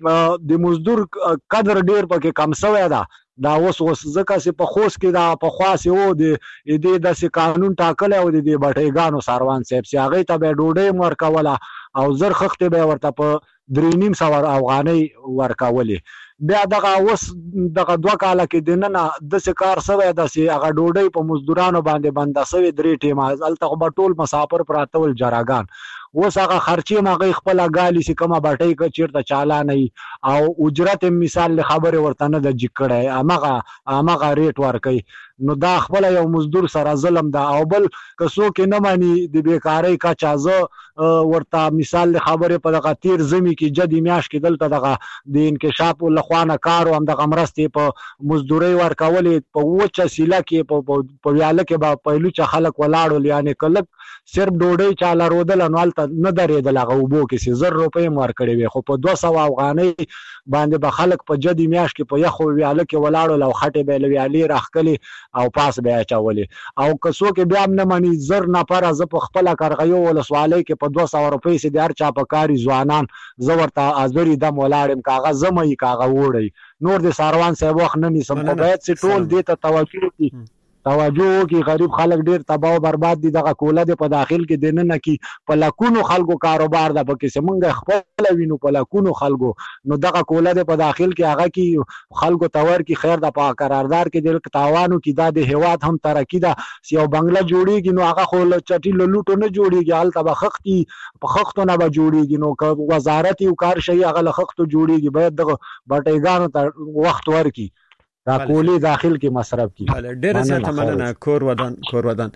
د مزدور قدر ډیر پکې کم شوی دا دا اوس اوس ځکه چې په خوش کې دا په خاصه او د دې د قانون ټاکل او د دې بټېګانو سروان صاحب چې هغه ته به ډوډۍ ورکوله او زر خخته به ورته په درې نیم سو افغانۍ ورکولې. بیا دغه اوس دغه دوه کاله کې دننه د سکار سوی د سي هغه ډوډۍ په مزدورانو باندې بنده سوی درې ټیمه الته په ټول مسافر پراتول جراګان. اوس هغه خرچي ماغه خپل غالي سي کومه باټي ک چیرته چالا نه او اجرت مثال خبره ورته نه د جکړه امغه امغه ریټ ورکي. نو دا خپل یو مزدور سره ظلم ده، او بل کسو کې نه مانی د بیکاری کا چازه ورته مثال خبره په دغه تیر زمي کې جدي میاش کې دلته دغه د انکشاف لخوانه کار او هم دغه مرستې په مزدوري ورکولې په وچه سیله کې په ویاله کې با پهلو چ خلک ولاړو، یعنی کله صرف ډوډۍ چاله رودل نو نه درېدل هغه وبو کې زر روپۍ مار کړی وي، خو په دوه سوه افغانۍ باندې به خلک په جدي میاش کې په یخو ویاله کې ولاړو، لو خټې به ویالي راخکلي او پاس به اچولې. او کسو کې بیا نه مانی زر نه پر از په خپل کارغیو ول سوالې کې په دوه سوه روپۍ سي د هر چا په کاری ځوانان زورته ازوري دم ولاړم کاغذ زمي کاغذ وړي نور د ساروان صاحب وخت نه نسم په بیت سي ټول دې ته توجه کی توجه کی غریب خلک ډیر تباہ او برباد دي. دغه کوله د په داخل کې دننه کې په لکونو خلکو کاروبار ده پکې سمونګه خپل وینو په لکونو خلکو، نو دغه کوله د په داخل کې هغه کې خلکو تور کې خیر د په قراردار کې د تاوانو کې د هواد هم ترقی ده یو بنگله جوړیږي، نو هغه خو چټي لوټو نه جوړیږي، حالت به خختي په خختو نه به جوړیږي. نو وزارت یو کار شي هغه لخختو جوړیږي، باید دغه بټېګانو ته وخت ورکړي دا کولی داخل کې مصرف کی. ډېر زیاته مننه. کور ودان کور ودان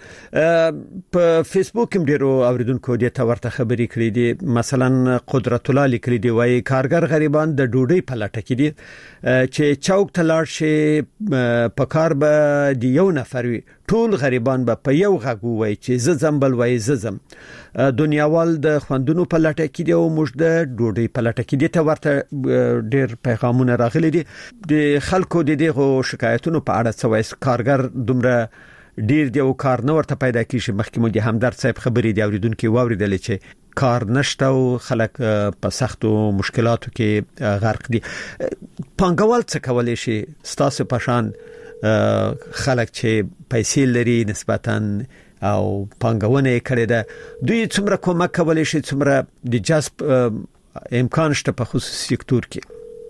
په فیسبوک کې ډېرو اوریدونکو دې ته ورته خبرې کړې دي. مثلا قدرت الله لیکلي دی وايي کارګر غریبان د ډوډۍ په لټه کې دي چې چوک ته لاړ شي په کار به دی یو نفر وي، ټول غریبان به په یو غږ وایي چې ز زمبل وایي ز زم. دنیاوال د خوندونو په لټه کې دی او موږ د ډوډۍ په لټه کې دي. ته ورته ډېر پیغامونه راغلي دي د خلکو د دې شکایتونو په اړه څه وایي. کارګر دومره ډیر دی او کار نه ورته پیدا کیږي. مخکې مو د همدرد صاحب خبرې دی اوریدونکو واوریدل چې کار نشته او خلک په سختو مشکلاتو کې غرق دي. پانګوال څه کولای شي ستاسو پشان خلک چې پیسې لري نسبتاً او پانګونه کړي ده دوی څومره کومک کولای شي، څومره د جذب امکان شته په خصوصي سکتور کې؟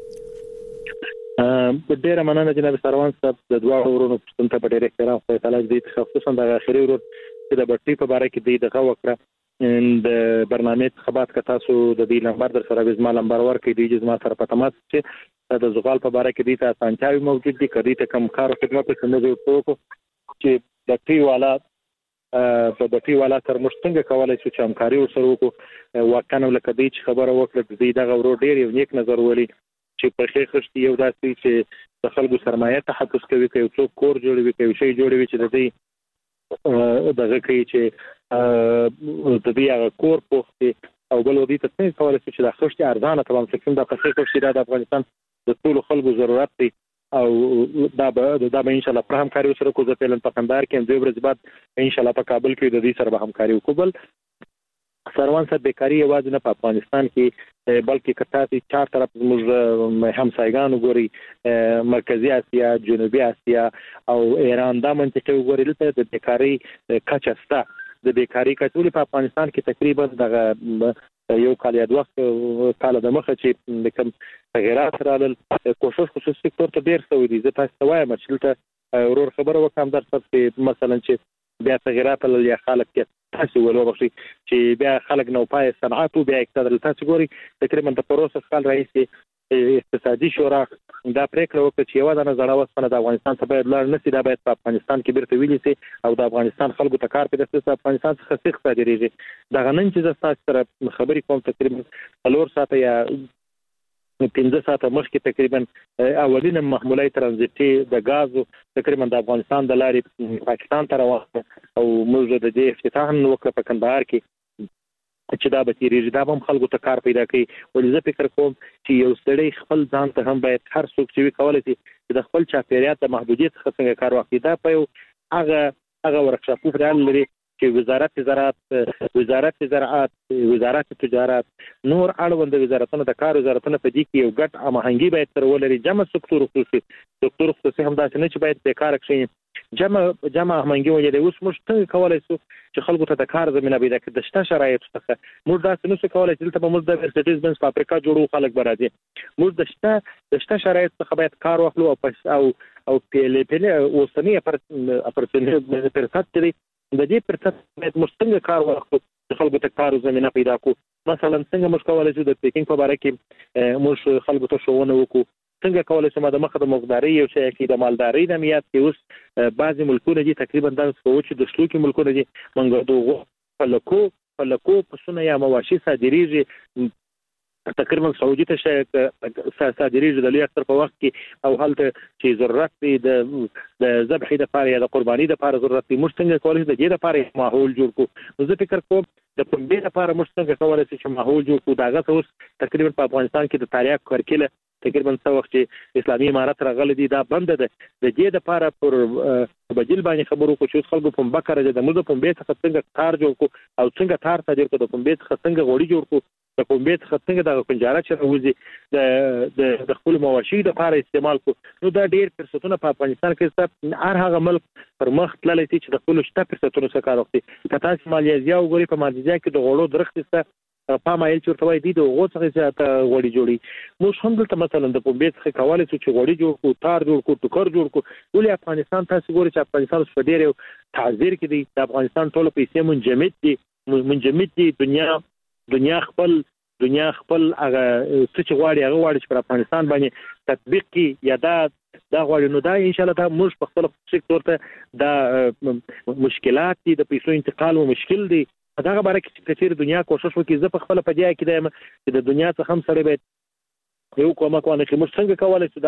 په ډیره مننه جناب سروان صاحب د دوه ورونو پښتون ته په ډیر احترام خو تعالی دې خصوصا د اخري ورو چې د بټي په باره کې دې دغه وکړه د برنامه خبرات کا تاسو د دې نمبر در سره وزما نمبر ورکې دی چې ما سره په تماس چې د زغال په باره کې دي ته سانچاوي موجود دي کړي ته کم کار خدمت څنګه دی ورکو چې د ټي والا په د ټي والا تر مشتنګ کولای شو چې همکاري ورسره وکړو واکنه لکه دې چې خبره وکړه د دې دغه ورو ډیر یو نیک نظر ولي چې په خې خشتي یو داسې چې د خلکو سرمایه تحفظ کوي کوي څوک کور جوړوي کوي شی جوړوي چې د دې دغه کوي چې د دې هغه کور پوښتې او بل ودی ته څنګه کولای شي چې د خشتي ارزانه طبعا څنګه د خشتي خشتي د افغانستان د ټول خلکو ضرورت دی او دا به دا به ان شاء الله پر همکاري سره کوزه پلان په کندهار کې دوه ورځې بعد ان شاء الله په کابل کې د دې سره به همکاري وکړو سروان سره بیکاری आवाज نه په افغانستان کې بلکې کټاتي چار طرف موږ همسایګان وګوري مرکزی اسیا جنوبي اسیا او ایران دا منطقه وګوري لته د بیکاری کچه ستا د بیکاری کچولې په افغانستان کې تقریبا د یو کال یا دوه کال د مخه چې د کوم تغیرات راغلل کوشش خصوصي سکتور ته ډیر سوي دي زه تاسو وایم چې لته ورور خبره وکم در څه مثلا چې بیا تغیرات یا خلک کې تاسو ولور شي چې بیا خلک نو پای صنعت او بیا اقتصاد تاسو ګوري تقریبا د پروسس خل رئیس اقتصادي شورا دا پریکړه وکړه چې یو د نظر اوسپنه د افغانستان ته باید لار نسی دا باید په افغانستان کې بیرته ویلي سي او د افغانستان خلکو ته کار پیدا سي افغانستان څخه څخه صادریږي دا غنن چې تاسو سره خبرې کوم تقریبا لور ساته یا پنځه ساعته مخکې تقریبا اولینه محموله ترانزیتي د غازو تقریبا د افغانستان د لارې پاکستان ته روانه او موږ د دې افتتاح وکړه په کندهار کې چې دا به تیریږي دا هم خلکو ته کار پیدا کوي ولې زه فکر کوم چې یو سړی خپل ځان ته هم باید هر څوک چې کولای شي چې د خپل چاپیریال د محدودیت څخه څنګه کار واخلي دا په یو هغه هغه ورکشاپ پران لري چې وزارت زراعت وزارت زراعت وزارت تجارت نور اړوند وزارتونو د کار وزارتونو په دې کې یو ګډ هماهنګي باید تر ولري جمع سکتور خصوصي سکتور خصوصي هم دا نه چې باید بیکار کړي جمع جمع هماهنګي ولري اوس موږ څنګه کولای شو چې خلکو ته د کار زمينه پیدا کړي د شته شرایط څخه موږ دا څنګه کولای شو چې موږ د مرسيډیز بنز فابریکا جوړو خلک برازي موږ د شته د شته شرایط څخه باید کار واخلو او او او پیلې پیلې اوسنی اپرچونټي پرڅات دي د دې پرڅات باید مستنګ کار واخلو خلکو ته کار زمينه پیدا کو مثلا څنګه موږ کولای شو د پیکینګ په اړه کې موږ خلکو ته شوونه وکړو څنګه کولای شو د مخه د مقداري یو شی کې د مالداري د میات کې اوس بعضي ملکونه دي تقریبا د سوچ د شلو کې ملکونه دي منګو دوغه فلکو فلکو پسونه یا مواشي صادریږي تقریبا سعودي ته صادریږي د لوی اختر په وخت کې او حالت چې ضرورت دی د د ذبح د پاره یا د قرباني د پاره ضرورت دی موږ څنګه کولای شو د دې لپاره ماحول جوړ کړو زه فکر کوم د پنبې لپاره موږ څنګه کولای شو چې ماحول جوړ کړو داغه اوس تقریبا په افغانستان کې د تاریخ کرکله تقریبا څو وخت چې اسلامي امارت راغلي دي دا بند ده د دې لپاره پر بدیل باندې خبرو کو چې خلکو په بکر د موږ په بیت څخه څنګه کار جوړ کو او څنګه تار صادر کو د بیت څخه څنګه غوړي جوړ کو د په بیت څخه څنګه د پنجاره چې راوځي د د خپل مواشي د لپاره استعمال کو نو دا ډیر فرصتونه په افغانستان کې هر هغه ملک پر مخ تللی چې د خپل شته فرصتونو څخه کار وکړي کته چې مالیزیا وګوري په مالیزیا کې د غوړو درخت څخه پامایل چورته وای دي د غوړ څخه چې غوړي جوړي موږ هم دلته مثلا د په بیت څخه کولای شو چې غوړي جوړ کو تار جوړ کو ټوکر جوړ کو ولې افغانستان تاسو ګوري چې افغانستان په ډیر تعذير کې دي د افغانستان ټول پیسې منجمد دي منجمد دي دنیا دنیا خپل دنیا خپل هغه څه غواړي هغه غواړي چې په افغانستان باندې تطبیق کی یا دا دا غواړي نو دا ان شاء الله دا موږ په خپل سکتور ته دا مشکلات دي د پیسو انتقال او مشکل دي دا غواړي چې کثیر دنیا کوشش وکړي زه په خپل په دې کې دا چې د دنیا څخه هم سره به یو کومه کومه چې موږ څنګه کولای شو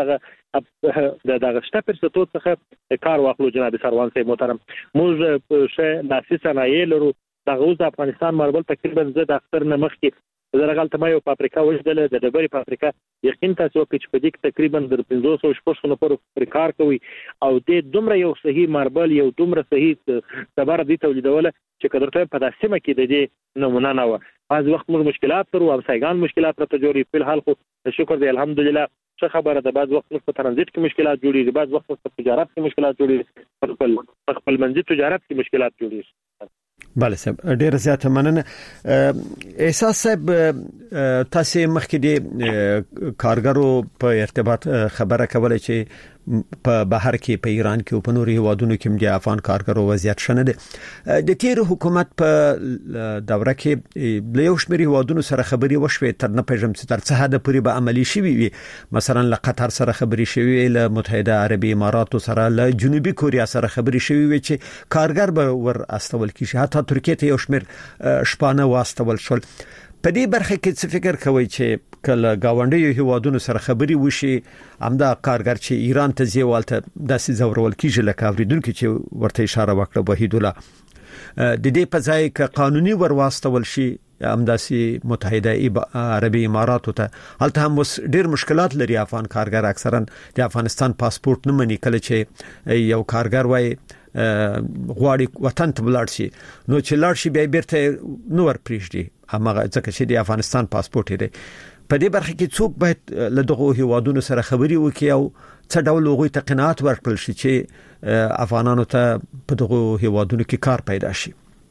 دا د دغه شته فرصتو څخه کار واخلو جناب سروان صاحب محترم موږ شه لاسي صنایع لرو د غوز افغانستان مربل تقریبا زه د اختر نه مخکې زه راغلم ما یو فابریکا وژدل د ډبرې فابریکا یقین تاسو کې په دې کې تقریبا د پنځه سوه شپږ سوه پر کار کوي او د دومره یو صحیح ماربل یو دومره صحیح تبر دي تولیدوله چې کډرته په داسمه کې د دې نمونه نه و بعض وخت موږ مشکلات تر او سایګان مشکلات راته جوړي په حال خو شکر دی الحمدلله څه خبره ده بعض وخت په ترانزیت کې مشکلات جوړي بعض وخت په تجارت کې مشکلات جوړي خپل خپل منځي تجارت کې مشکلات جوړي بله صاحب ډیر زیات مننه احساس صاحب تاسو مخکې د کارګرو په ارتباط خبره کولای چې په بهر کې په ایران کې او په نورو هیوادونو کې د افغان کارګرو وضعیت شنه ده د تیر حکومت په دوره کې له یو شمېر هیوادونو سره خبري وشوې تر نه پېژم چې تر څه حد پورې به عملی شي وي مثلا له قطر سره خبري شوي له متحده عربي اماراتو سره له جنوبي کوریا سره خبري شوي وي چې کارګر به ور استول کیږي حتی ترکیه ته یو شمېر شپانه واستول شول په دې برخه کې څه فکر کوي چې کله گاونډي هیوادونو سره خبري وشي همدا کارګر چې ایران ته ځیوالته داسې زورول کیږي لکه اوریدونکو چې ورته اشاره وکړه وحید الله د دې په ځای کې قانوني ورواستول شي همداسي متحده عربي اماراتو ته هلته هم ډېر مشکلات لري افغان کارګر اکثرا د افغانستان پاسپورت نه مني کله چې یو کارګر وای غواړي وطن ته ولاړ شي نو چې لاړ شي بیا بیرته نور پریږدي هغه ځکه چې د افغانستان پاسپورت لري په دې برخه کې څوک باید له دغه هیوادونو سره خبري وکړي او څه ډول هغوی ته قناعت ورکړل شي چې افغانانو ته په دغه هیوادونو کې کار پیدا شي.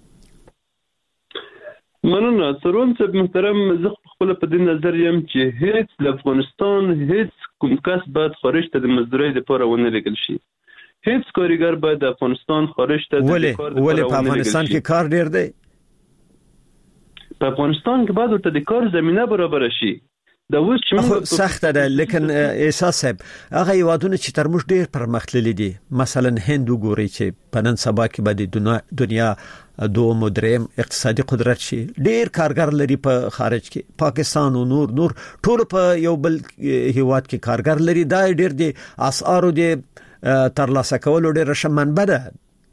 مننه سرون صاحب محترم زه خپل په دې نظر یم چې هیڅ د افغانستان هیڅ کوم کس باید خارج ته د مزدورۍ لپاره ونه لګل شي. هیڅ کارګر باید د افغانستان خارج ته د کار ولې په افغانستان کې کار ډیر دی په افغانستان کې باید ورته د کار زمينه برابر شي دا اوس چې سخت ده لیکن احساس صاحب هغه یوادونه چې تر موږ ډیر پرمختللي دي مثلا هند وګوري چې په نن سبا کې باندې دنیا دوم او دریم اقتصادي قدرت شي ډیر کارګر لري په خارج کې پاکستان او نور نور ټول په یو بل هیواد کې کارګر لري دا ډیر دي اسعارو دي ترلاسه کول ډیر شمنبه ده.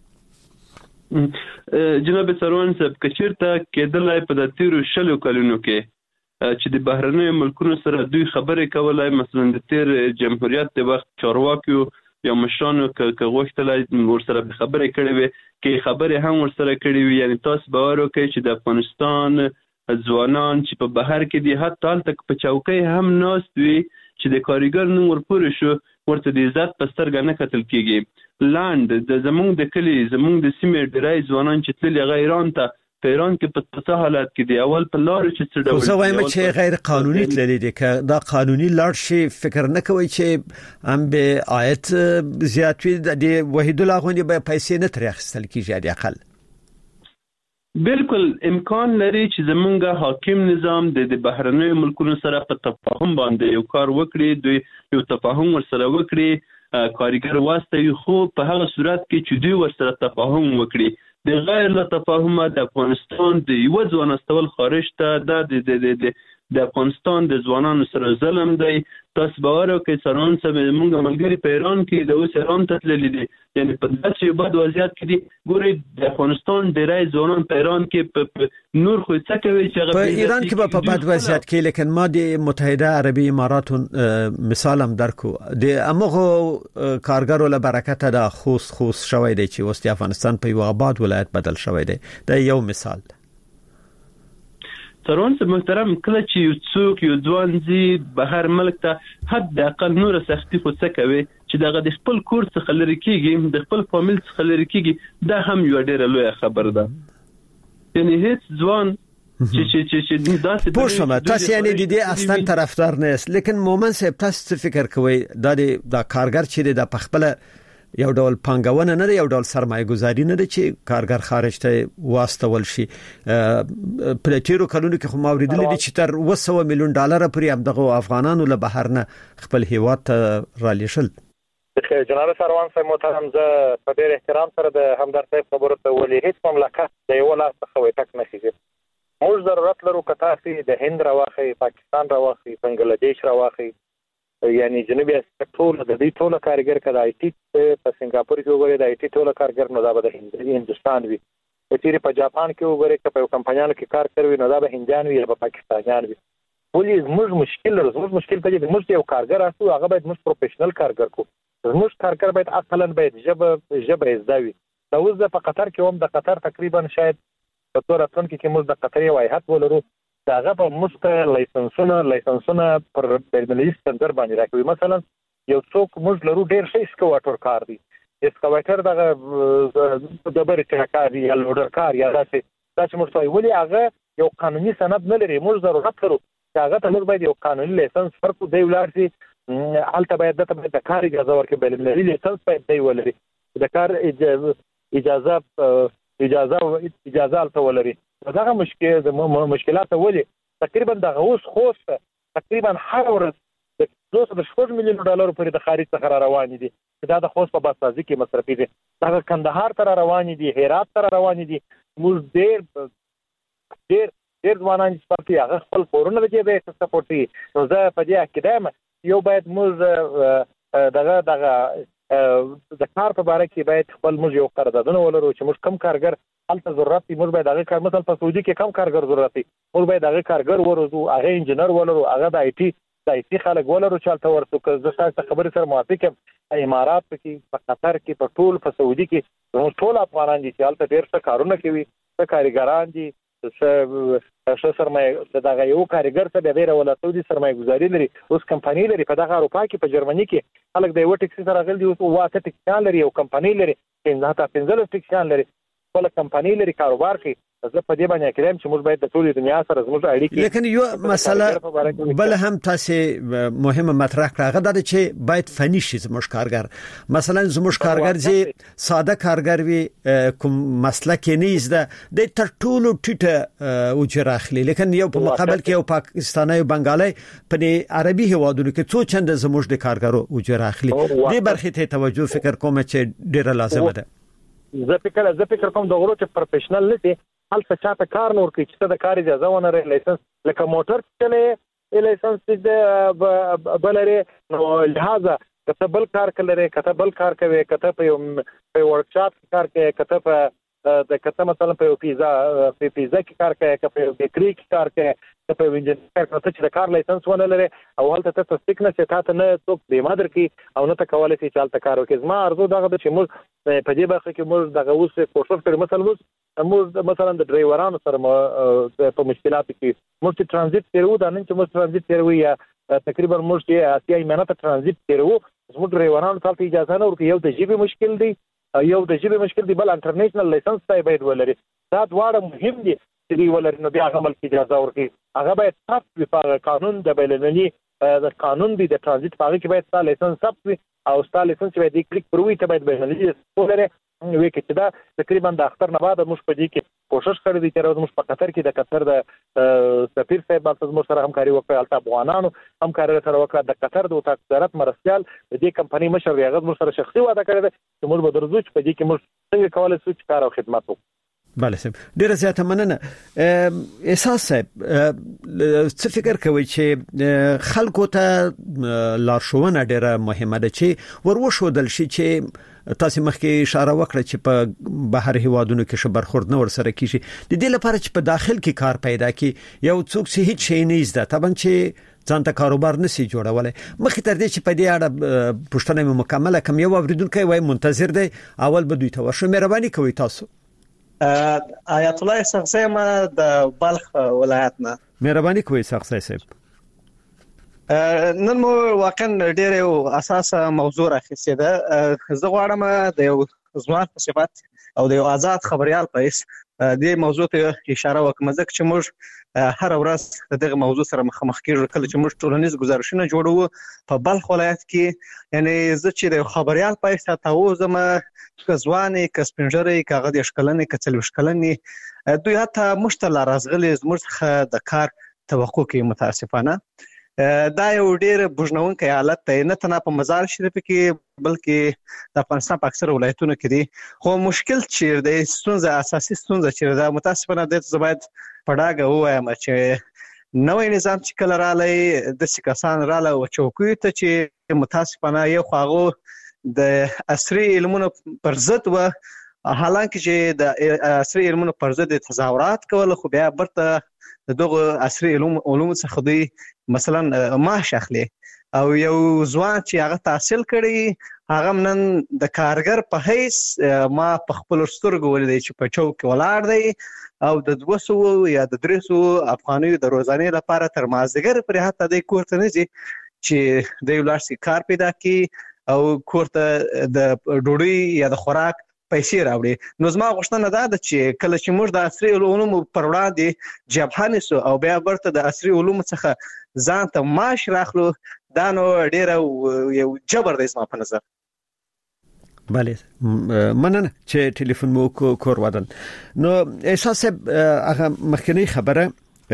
جناب سروان صاحب کچیرته کېدلای په د تیرو شلو کلونو کې چې د بهرنیو ملکونو سره دوی خبرې کولای مثلا د تیر جمهوریت د وخت چارواکیو یا مشرانو که غوښتلای ورسره خبرې کړې وي کې خبرې هم ورسره کړې وي یعنی تاسو باور وکړئ چې د افغانستان ځوانان چې په بهر کې دي حتی تک په چوکۍ هم ناست وي چې د کارګر نوم ورپورې شو ورته د عزت په سترګه نه کتل کېږي لاند د زمونږ د کلی زمونږ د سیمې ډیری ځوانان چې تللي هغه ایران ته په ایران کې په څه حالات کې دی اول په لارو چې څه ډول زه وایم چې غیر قانوني تللي دي که دا قانوني لار شي فکر نه کوي چې هم به آیت زیات وي د وحید الله غونډې به پیسې نه ترې اخیستل کېږي د اقل بالکل امکان لري چې زمونږ حاکم نظام د بهرنیو ملکونو سره په تفاهم باندې یو کار وکړي دوی یو تفاهم ورسره وکړي کارګر واسطه خو په هغه صورت کې چې دوی ورسره تفاهم وکړي د غیر له تفاهمه د افغانستان د یو ځوان استول خارج ته د د د افغانستان د ځوانانو سره ظلم دی تاسو باور وکړئ سران سره موږ ملګری په ایران کې د اوس ایران ته تللي دي یعنی په داسې یو بد وضعیت کې دي ګورئ د افغانستان ډیری ځوانان په ایران کې په نور خو څه کوي چې په ایران کې په بد وضعیت کې لیکن ما د متحده عربي اماراتو مثال هم درکو د امغه کارګرو له برکت د خوس خوس شوی دی چې اوس د افغانستان په یو آباد ولایت بدل شوی دی دا یو مثال سرون صاحب محترم کله چې یو څوک یو ځوان زی بهر ملک ته حد اقل نور سختي خو څه کوي چې دغه د خپل کور څخه لري کیږي د خپل فامیل څخه لري کیږي دا هم یو ډیره لوی خبر ده یعنی هیڅ ځوان چې چې چې داسې پوښتنه تاسو یعنی د دې اصلا طرفدار نه است لیکن مومن صاحب تاسو فکر کوئ دا د کارګر چې د خپل یو ډول پانګونه نه یو ډول سرمایه گذاری نه چې کارګر خارج ته واستول شي په تیرو کلونو کې خو ماوریدل دي چې تر دوه سوه میلیون ډالر پورې هم دغه افغانانو له بهر نه خپل هیواد ته را لېشل. جناب سروان صاحب محترم زه په ډېر احترام سره د همدرد صاحب خبرو ته ولې هیڅ مملکت د یو لاس څخه وای تک نه کیږي موږ ضرورت لرو که تاسو د هند راوخی پاکستان راوخی بنگلاديش راوخی یعنی جنوبي ټول د دې ټول کارګر کړه آی ټي په سنگاپور کې وګورئ د آی ټي ټول کارګر نو دا به د هندستان وي په چیرې په جاپان کې وګورئ چې په کمپنیانو کې کار کوي نو دا به هندیان وي یا په پاکستانیان وي ولې زموږ مشکل لرو زموږ مشکل په دې موږ یو کارګر اسو هغه باید موږ پروفیشنل کارګر کو زموږ کارګر باید اصلا باید جبه جبه ازداوي دا اوس په قطر کې هم د قطر تقریبا شاید په تور اتلون کې موږ د قطري وایحت ولرو داغه په مسته لایسنسونه لایسنسونه پر بینالمللي ستاندر باندې راکوي مثلا یو څوک موږ لرو ډیر شي اسکواټر کار دی اسکواټر دغه د برټه کار یا لوډر کار یا داسې داسې مستوي ولې هغه یو قانوني سند نه لري موږ ضرورت لرو چې هغه ته موږ باید یو قانوني لایسنس ورکړو دی ولر سي حالت باید د کار اجازه ورکړي بل ملي لیسنس باید دی ولري د کار اجازه اجازه اجازه اجازه الته ولري دغه مشکل د مشکلات ولې تقریبا د اوس خوست تقریبا هر ورځ د دوه سوه شپږ میلیون ډالر پورې د خارج څخه روان دي دا د خوست په بازارځي کې مصرفي دي دا کندهار ته روان دي هرات ته روان دي موږ ډېر ډېر ډېر ځوانان چې هغه خپل کورونه کې به سپورټ کوي نو زه په دې کې دا یو باید موږ دغه دغه د کار په اړه کې باید خپل موږ یو قراردادونه ولرو چې موږ کم کارګر حالت ضرورت دي موږ باید هغه کار مثلا په سعودي کې کم کارګر ضرورت دي موږ باید هغه کارګر ورزو هغه انجنیر ولرو هغه د آی ټي د آی ټي خلک ولرو چې حالت ورسو که زه تاسو خبرې سره موافق یم امارات کې په قطر کې په ټول په سعودي کې نو ټول افغانان دي چې حالت ډېر څه کارونه کوي څه کارګران دي څه څه سرمایه دغه یو کارګر ته د ډیره ولایتو دي سرمایه گذاري لري اوس کمپنی لري په دغه اروپا کې په جرمني کې خلک د یو ټیکسي سره غل دي او واته ټیکسان لري او کمپنی لري پنځه تا پنځه ټیکسان لري خپل کمپنی لري کاروبار کوي زه په دې باندې کلم چې موږ باید د ټولې دنیا سره زموږ اړیکې لیکن یو مسله بل هم تاسو مهمه مطرح کړه دا چې باید فني شي زموږ کارګر مثلا زموږ کارګر چې ساده کارګر وي کوم مسلک نه زده د تر ټولو ټیټه اوجره اخلي لیکن یو په مقابل کې یو پاکستاني او بنگالي په عربي هوادونو کې څو چنده زموږ د کارګرو اوجره اخلي دې برخه ته توجه فکر کوم چې ډیره لازمه ده زه فکر زه فکر کوم د غوړو چې پروفیشنل نه دي هلته چاته کار نور کوي چې د کار اجازه ونه لري لایسنس لکه موټر چلے لایسنس د بلری نو لہذا کته بل کار کوي کته بل کار کوي کته په په ورکشاپ کار کوي کته په د کته مثلا په پیزا په پیزا کې کار کوي کته په بیکری کې کار کوي کته په انجینر کار کوي چې د کار لایسنس ونه لري او هلته ته تصدیق نه ستاسو نه څوک به مادر کې او نه تکواله چې چالت کار وکړي زما ارزو دغه چې موږ په دې برخه کې موږ دغه اوس کوشش کوي مثلا موږ مثلا د ډرایورانو سره په مشکلاتو کې موږ ترانزیت تیرو دا نن چې موږ ترانزیت تیرو یا تقریبا موږ چې اسیاي مناطق ترانزیت تیرو موږ ډرایورانو ته اجازه نه ورکړي یو د جیبي مشکل دی یو د جیبي مشکل دی بل انټرنیشنل لایسنس ته باید ولري دا دواړه مهم دي چې دی ولري نو بیا عمل کې اجازه ورکړي هغه باید ثبت په قانون د بینالمللي د قانون دی د ترانزیت په کې باید لایسنس ثبت وي او ستاسو لایسنس باید کلیک پروي ته باید بینالمللي ولري وی کې دا تقریبا د اختر نه بعد موږ په دې کې کوشش کړې دي چې موږ په قطر کې د قطر د سفیر صاحب تاسو موږ سره همکاري وکړه البته افغانانو همکاري سره وکړه د قطر د وزارت مرستيال د دې کمپنۍ مشر یې غوښتل سره شخصي وعده کړې ده چې موږ به درځو چې په دې کې موږ څنګه کولای شو چې کار او خدمت وکړو بله سم ډیره زیاته مننه احساس صاحب څه فکر کوي چې خلکو ته لارښوونه ډیره مهمه ده چې وروښودل شي چې تاسو مخکې اشاره وکړه چې په بهر هوادونو کې شبر خورد نه ور سره کیږي د دې لپاره چې په داخل کې کار پیدا کی یو څوک چې هیڅ شي نه زده طبعا چې ځانته کاروبار نسی جوړولای مخکې تر دې چې په دې اړه پوښتنه مې مکمله کوم یو اوریدونکو وای منتظر دی اول به دوی ته ورشو مهرباني کوي تاسو آیت الله شخصي ما د بلخ ولایت نه مهرباني کوي شخصي صاحب نن مو واقعا ډېر اساسه موضوع راخیسته ده زه غواړم د یو ځوان په صفت او د یو آزاد خبريال په اس د موضوع ته اشاره وکم ځکه چې موږ هر ورځ دغه موضوع سره مخامخ کیږو کله چې موږ ټولنیز گزارشونه جوړو په بلخ ولایت کې یعنی زه چې د خبريال په اس تاسو زما کزوانې کسپنجرې کاغذ اشکلنې کڅلوشکلنې دوی حتی مشتل رازغلې زموږ د کار توقع کوي متاسفانه دا یو ډیر بوجنونکي حالت دی نه تنه په مزار شریف کې بلکې د افغانستان په اکثر ولایتونو کې دي خو مشکل چیر دی ستونزه اساسي ستونزه چیر ده متاسفانه د زباید پډاګه وایم چې نوې نظام چې کله رالی د سکاسان رااله او چوکۍ ته چې متاسفانه یو خواغو د عصري علومونو پر ضد و حالانکه چې د عصري علومونو پر ضد تظاهرات کول خو بیا برته دغه عصري علوم علوم څخه دی مثلا معاش اخلي او یو ځوان چې هغه تحصیل کړي هغه نن د کارګر په هیڅ ما په خپل سترګو ولیدل چې په چوک ولاړ دی او د دوه سوه یا د درې سوه افغانیو د روزانې لپاره تر مازدیګر پورې حتی د کورته نه ځي چې د یو لارسي کار پیدا کړي او کورته د ډوډۍ یا د خوراک پیسې راوړي نو زما غوښتنه دا ده چې کله چې موږ د عصري علومو پر وړاندې جبهه نیسو او بیا برته د عصري علومو څخه ځان ته معاش راخلو دا نو ډیره یو جبر دی زما په نظر. بله مننه چې ټلیفون مو کور ودان. نو احساس هغه مخکنی خبره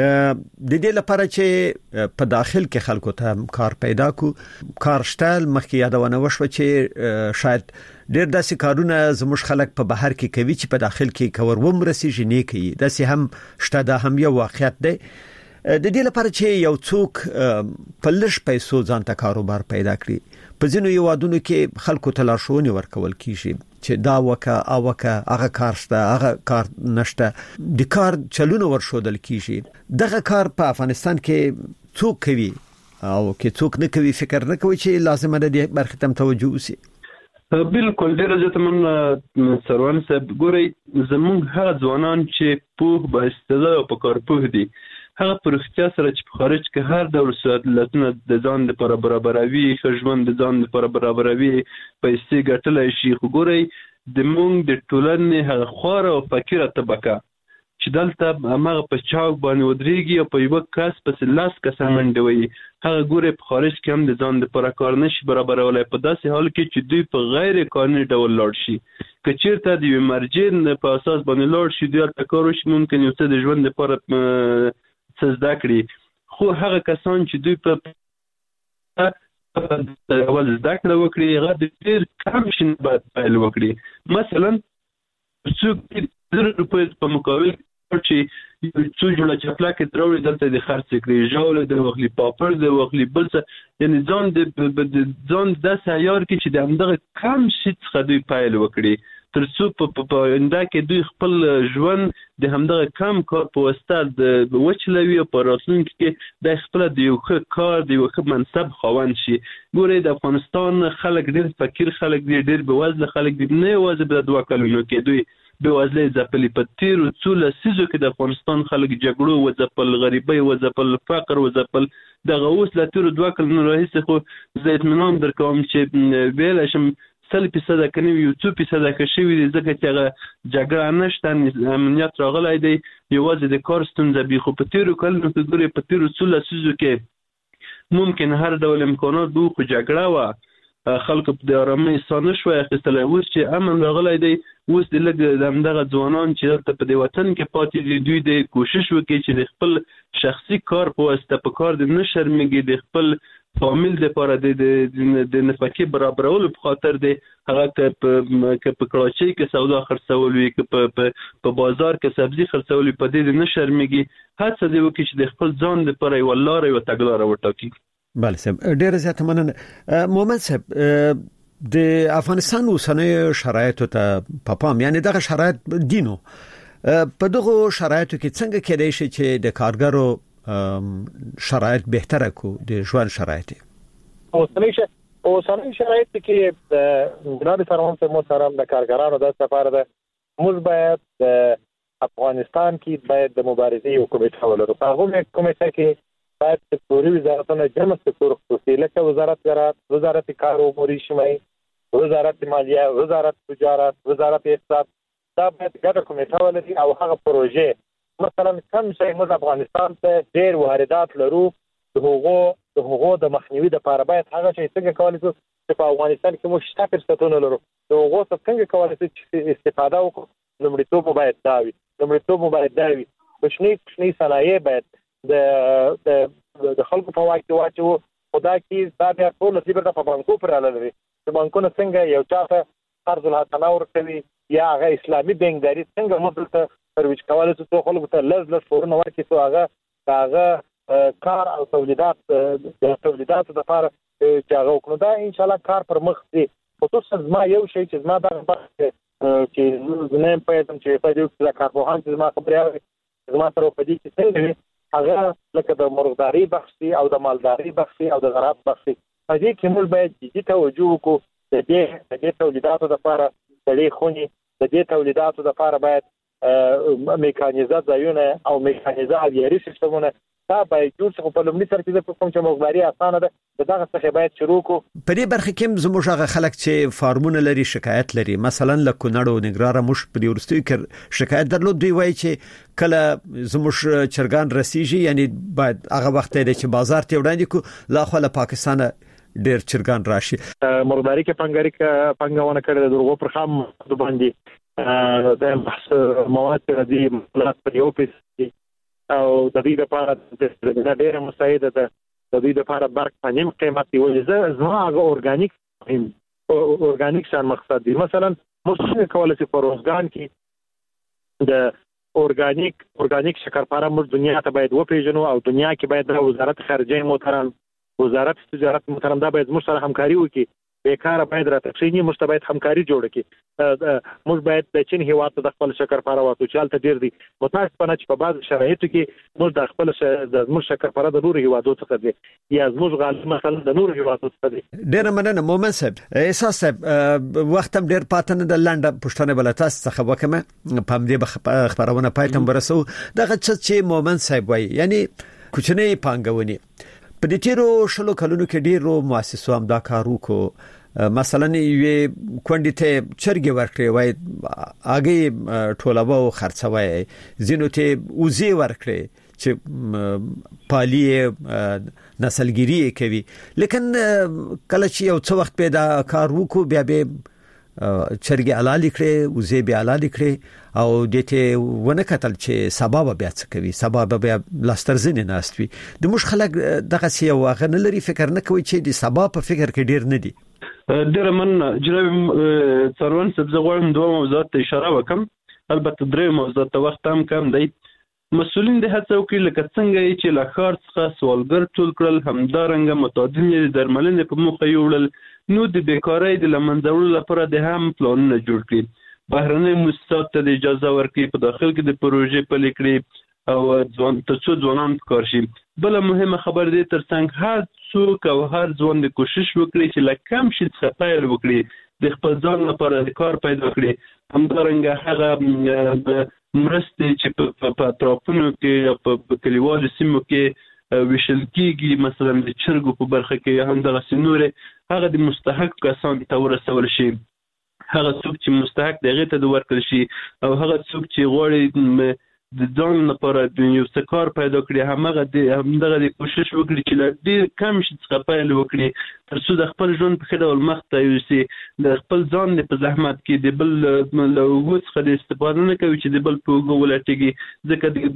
د دې لپاره چې په داخل کې خلکو ته کار پیدا کو کار شتل مخکې یادونه وشو چې شاید ډېر داسې کارونه زموږ خلک په بهر کې کوي چې په داخل کې کور ومرسي نه کوي. داسې هم شته دا هم یو واقعیت دی. د دې لپاره چې یو څوک په لږ پیسو ځان ته کاروبار پیدا کړي په ځینو یوادونو کې خلکو ته لارښوونې ورکول کیږي چې دا وکه او وکه هغه کار شته هغه کار نشته د کار چلونه ورشودل کیږي. دغه کار په افغانستان کې څوک کوي او کې څوک نه کوي فکر نه کوي چې لازم ده د برخه تم توجه وسی. بالکل ډیر زه تمن سروان صاحب ګوري زموږ هغه ځوانان چې په با استعداد او په کار په دي هغه پر اختیار سره چې په خارج کې هر ډول سہولتونه د ځان لپاره برابروي خژمن د ځان لپاره برابروي پیسې ګټلای شي. خو ګوري د مونږ د ټولنې هغه خوار او فقیره طبقه چې دلته هغه په چاوک باندې ودرېږي او په یو کس پس لاس کسان منډوي هغه ګوري په خارج کې هم د ځان لپاره کار نشي برابرولای په داسې حال کې چې دوی په غیر قانوني ډول لاړ شي. که چیرته د یو مرجع په اساس باندې لاړ شي دوی ته کار وشي ممکن یو څه د ژوند لپاره څه زده کړي. خو هغه کسان چې دوی په اول زده کړه وکړي هغه د ډېر کم شي باید پیل وکړي. مثلا څوک زر روپۍ په مقابل چې څو جوړه چپلاکې تراوړي دلته د خرڅ کړي ژاوله د وخلي پاپړ د وخلي بل څه یعنی ځان د ځان داسې عیار کې چې د همدغه کم شي څخه دوی پیل وکړي تر څو په آینده کې دوی خپل ژوند د همدغه کم کار په واسطه د وچلوي او په راتلونکي کې د خپل د یو ښه کار د یو ښه منصب خاوند شي. ګورئ د افغانستان خلک ډېر فقیر خلک دي ډېر بېوزله خلک دي نه یوازې په دوه کلونو کې دوی بېوزلۍ ځپلي په تېرو څو لسیزو کې د افغانستان خلک جګړو وځپل غریبۍ وځپل فقر وځپل دغه اوس له تېرو دوه کلونو راهیسې خو زه اطمینان درکوم چې ویلی شم سل فیصده که نه وي یو څو فیصده که شوي دي ځکه چې هغه جګړه نشته امنیت راغلی دی یوازې د کار ستونزه وي. خو په تېرو کلونو کې ګورئ په تېرو څو لسیزو کې ممکن هر ډول امکانات به خو جګړه وه خلکو په د ارامۍ ساه نه شوی اخیستلی. اوس چې امن راغلی دی اوس د لږ د همدغه ځوانان چې دلته په دې وطن کې پاتې دي دوی د کوشش وکړي چې د خپل شخصي کار په واسطه په کار د نه شرمېږي د خپل فامیل دپاره د نفقې برابرولو په خاطر دی هغه که په کراچۍ کې سودا خرڅول وي که په بازار کې سبزي خرڅول وي په دې د نه شرمېږي هڅه دې وکړي چې د خپل ځان دپاره یوه لاره یوه تګلاره وټاکي. بله صاحب ډېره زیاته مننه. مومن صاحب د افغانستان اوسنیو شرایطو ته په پام یعنی دغه شرایط دینو په دغه شرایطو کې څنګه کېدای شي چې د کارګرو شرایط بهتره کو د ژوند شرایط اوسنی شرایط کې جناب سروان صاحب محترم د کارګرانو د سفر ده موږ باید د افغانستان کې باید د مبارزې یو کمیټه ولرو. په هغه کمیټه کې باید سکتوري وزارتونه جمع سکتور خصوصي لکه وزارت زراعت وزارت کار و امور اجتماعي وزارت مالیه وزارت تجارت وزارت اقتصاد دا باید ګډه کمیټه ولري او هغه پروژې مثلا کم شي موږ افغانستان ته ډېر واردات لرو د هغو د هغو د مخنیوي لپاره باید هغه شی څنګه کولی شو چې په افغانستان کې موږ شته فرصتونه لرو د هغو څخه څنګه کولی شو چې استفاده وکړو. لومړیتوب باید دا وي لومړیتوب باید دا وي کوچني کوچني صنایع باید د د خلکو په واک کې واچو خدا کې دا بیا ټول نصیب په بانکو پر اړه لري چې بانکونه څنګه یو چاته قرض الحسنه ورکوي یا هغه اسلامي بانکداري څنګه موږ ته ترویج کولای شو څو خلکو ته لږ لږ فورونه ورکړي څو هغه هغه کار او تولیدات د تولیداتو لپاره چې هغه وکړو دا ان شاء الله کار پر مخ ځي. خصوصا زما یو شی چې زما دغه چې زه نه پوهېدم چې په دې کې د کارپوهان چې زما خبرې اوري زما سره په دې کې څنګه وي هغه لکه د مرغداري بخشي او د مالداري بخشي او د زراعت بخشي په دې کې موږ باید جدي توجه وکړو. د دې د دې تولیداتو لپاره د دې خونې د دې تولیداتو لپاره باید میکانیزه ځایونه او میکانیزه اویاري سیستمونه دا باید جوړ شي. په لومړي سر کې د کوم چې موږ اسانه ده دغه څه باید شروع کو. په دې برخه کې زموږ هغه خلک چې فارمونه لري شکایت لري، مثلا له کونړ او نګراره مش په ورستي کې شکایت درلود، دوی وایي چې کله زموږ چرګان رسیږي یعنی باید هغه وخت چې بازار ته وړاندې کو لا خو له پاکستان ډیر چرګان راشي. مرغداري کې پنګاري کې پنګونه کړې د درغو پر خام باندې د بحث مواد ردی مطلق په یو پیسې او د دې لپاره د ډېر مساعده ده د دې لپاره برق په نیم قیمت دی ولې زما هغه اورګانیک اورګانیک شان مقصد دی. مثلا موږ کولای شو په روزګان کې د اورګانیک اورګانیک شکرپاره موږ دنیا ته باید وپیژنو او دنیا کې باید د وزارت خارجه محترم وزارت تجارت محترم دا باید موږ سره همکاري وکړي. بیکاره باید راتښینی موږ ته باید همکاري جوړ کړي. موږ باید د چین هیواد ته د خپل شکرپاره واتو چالت ډیر دي متاسفانه چې په بعض شرایطو کې موږ د خپل د موږ شکرپاره د نور هیوادو څخه دي یا موږ غالب مثلا د نور هیوادو څخه دي. ډیر مننه مومن صاحب. احساس صاحب وخت هم ډیر پاتنه د لنډه پښتنه بلتاس څخه وکمه په دې خبرونه پاتم برسو دغه چې مومن صاحب وایي یعنی کوچنی پانګونی په دې تیرو شلو کلونو کې ډیرو مؤسسو هم دا کار وکړو. مثلا یو کونډې ته چرګ ورکړي وای هغه ټولوه او خرڅوي، زینو ته وزي ورکړي چې پالي نسلګيري کوي، لیکن کله چې یو څو وخت پیدا کار وکړو بیا به چرګ علالي کړي وزي به علالي کړي او دته ونه کتل چې سبب بیا څه کوي، سبب بیا لاسترزنه ناستوي. د مش خلک دغه سی او غن لري فکر نه کوي چې د سبب په فکر کې ډیر نه دي. ډیر من جناب څارون سبزه غوړم دوه موضوعات ته اشاره وکم، البته درې موضوعات ته وخت هم کم دی. مسؤلین د هڅو کې لکه څنګه چې لخر څخه سوالګر ټول کړل همدارنګه متعدد درملنې په مخه یوړل، نو د بیکارۍ د لمنځولو لپاره د هم پلانونه جوړ کړي. بهرنۍ مؤسسات ته اجازه ورکړي په داخل کې د پروژې پلي کړي او ځوان ته څو ځوانان کار شي. بل مهمه خبر دی ترڅنګ هر څوک او هر ځوان د کوشش وکړي چې لکه کم شي څخه پیل وکړي، د خپل ځان لپاره د کار پیدا کړي. همدارنګه هغه مرستې چې په اطرافونو کې په کلیوالو سیمو کې ویشل کېږي مثلا د چرګو په برخه کې همدغه نورې هغه د مستحق کسان ته ورسول شي. هغه څوک چې مستحق دی هغه ته د ورکړل شي او هغه څوک چې غواړي د ځان لپاره د یو څه کار پیدا کړي همغه د همدغه د کوشش وکړي چې ډېر کم شي څخه پیل وکړي تر څو د خپل ژوند په ښه ډول مخ ته یوسي. د خپل ځان په زحمت کې د بل له اوږو څخه د استفاده نه کوي چې د بل په اوږو ولټېږي، ځکه د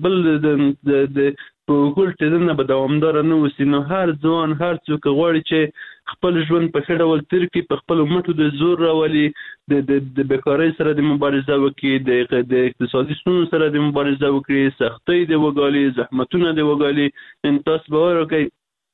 بل د په اوږو ټېدنه به دوامداره نه اوسي. نو هر ځوان هر څوک غواړي چې خپل ژوند په ښه ډول تیر کړي، په خپلو مټو د زور راولي، د بیکارۍ سره د مبارزه وکړي، د اقتصادي ستونزو سره د مبارزه وکړي، سختۍ د وګالي، زحمتونه د وګالي. تاسو باور وکړئ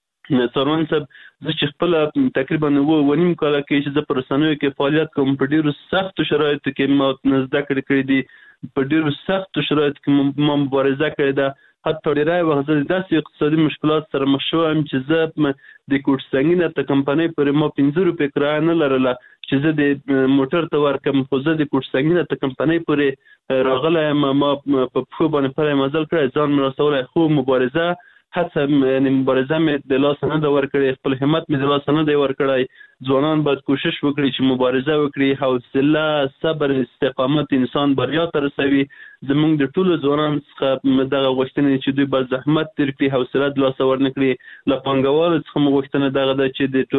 څارون صاحب زه چې خپل تقریبا اوه نیم کاله کې چې زه په رسنیو کې فعالیت کوم په ډېرو سختو شرایطو کې ما زده کړې کړې دي، په ډېرو سختو شرایطو کې ما مبارزه کړې ده. حتی ډېری وخت زه داسې اقتصادي مشکلات سره مخ شوم چې زه د کوټ سنګینه ته کمپنۍ پورې ما پنځه روپۍ کرایه نه لرله چې زه د موټر ته ورکړم، خو زه د کوټ سنګینه ته کمپنۍ پورې راغلی یم، ما په پښو باندې پلی مزل کړی، ځان مې رسولی، خو مبارزه هڅه یعنې مبارزه مې د لاسه نه ده ورکړې، خپل همت مې د لاسه نه دی ورکړی. ځوانان باید کوشش وکړي چې مبارزه وکړي، حوصله، صبر، استقامت انسان بریا ته رسوي. زموږ د ټولو ځوانانو څخه دغه غوښتنې چې دوی باید زحمت تیر کړي، حوصله د لاسه ور نه کړي. له پانګوالو څخه مو غوښتنه دغه ده چې د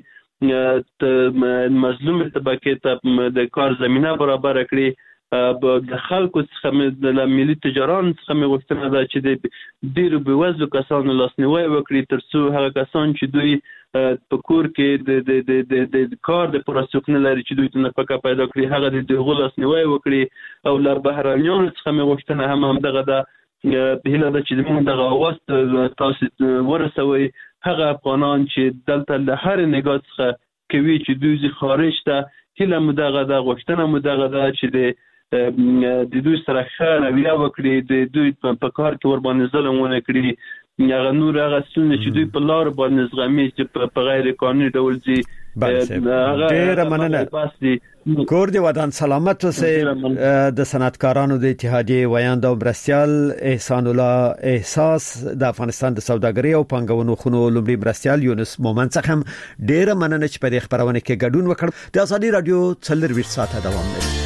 ټولنې مظلومې طبقې ته د کار زمینه برابره کړي. د خلکو څخه مې د ملي تجارانو څخه مې غوښتنه ده چې د ډېرو بېوزلو کسانو لاسنیوی وکړي، تر څو هغه کسان چې دوی په کور کې د کار د پوره څوک نه لري چې دوی ته نفقه پیدا کړي، هغه د هغو لاسنیوی وکړي. او له بهرنیانو څخه مې غوښتنه هم همدغه ده، هیله ده چې زموږ دغه اواز تاسو ورسوئ. هغه افغانان چې دلته له هرې نګاه څخه کوي چې دوی ځي خارج ته، هیله مو دغه ده، غوښتنه مو دغه ده چې د د دوی سره ښه رویه وکړي، د دوی په کار کې ورباندې ظلم ونه کړي. هغه نور هغه ستونزې چې دوی په لارو باندې زغمي چې په غیر قانوني ډول ځي ډېر مننه کور دی ودان سلامت اوسه. د صنعتکارانو د اتحادیې ویاند او مرستيال احسان الله احساس د افغانستان د سوداګرۍ او پنګونو خونو لومړي مرستيال یونس مومن څخه ډېر مننه چې په خبرونه کې ګډون وکړ. د ازادي رادیو څلور ویشت ساعته دوام لري.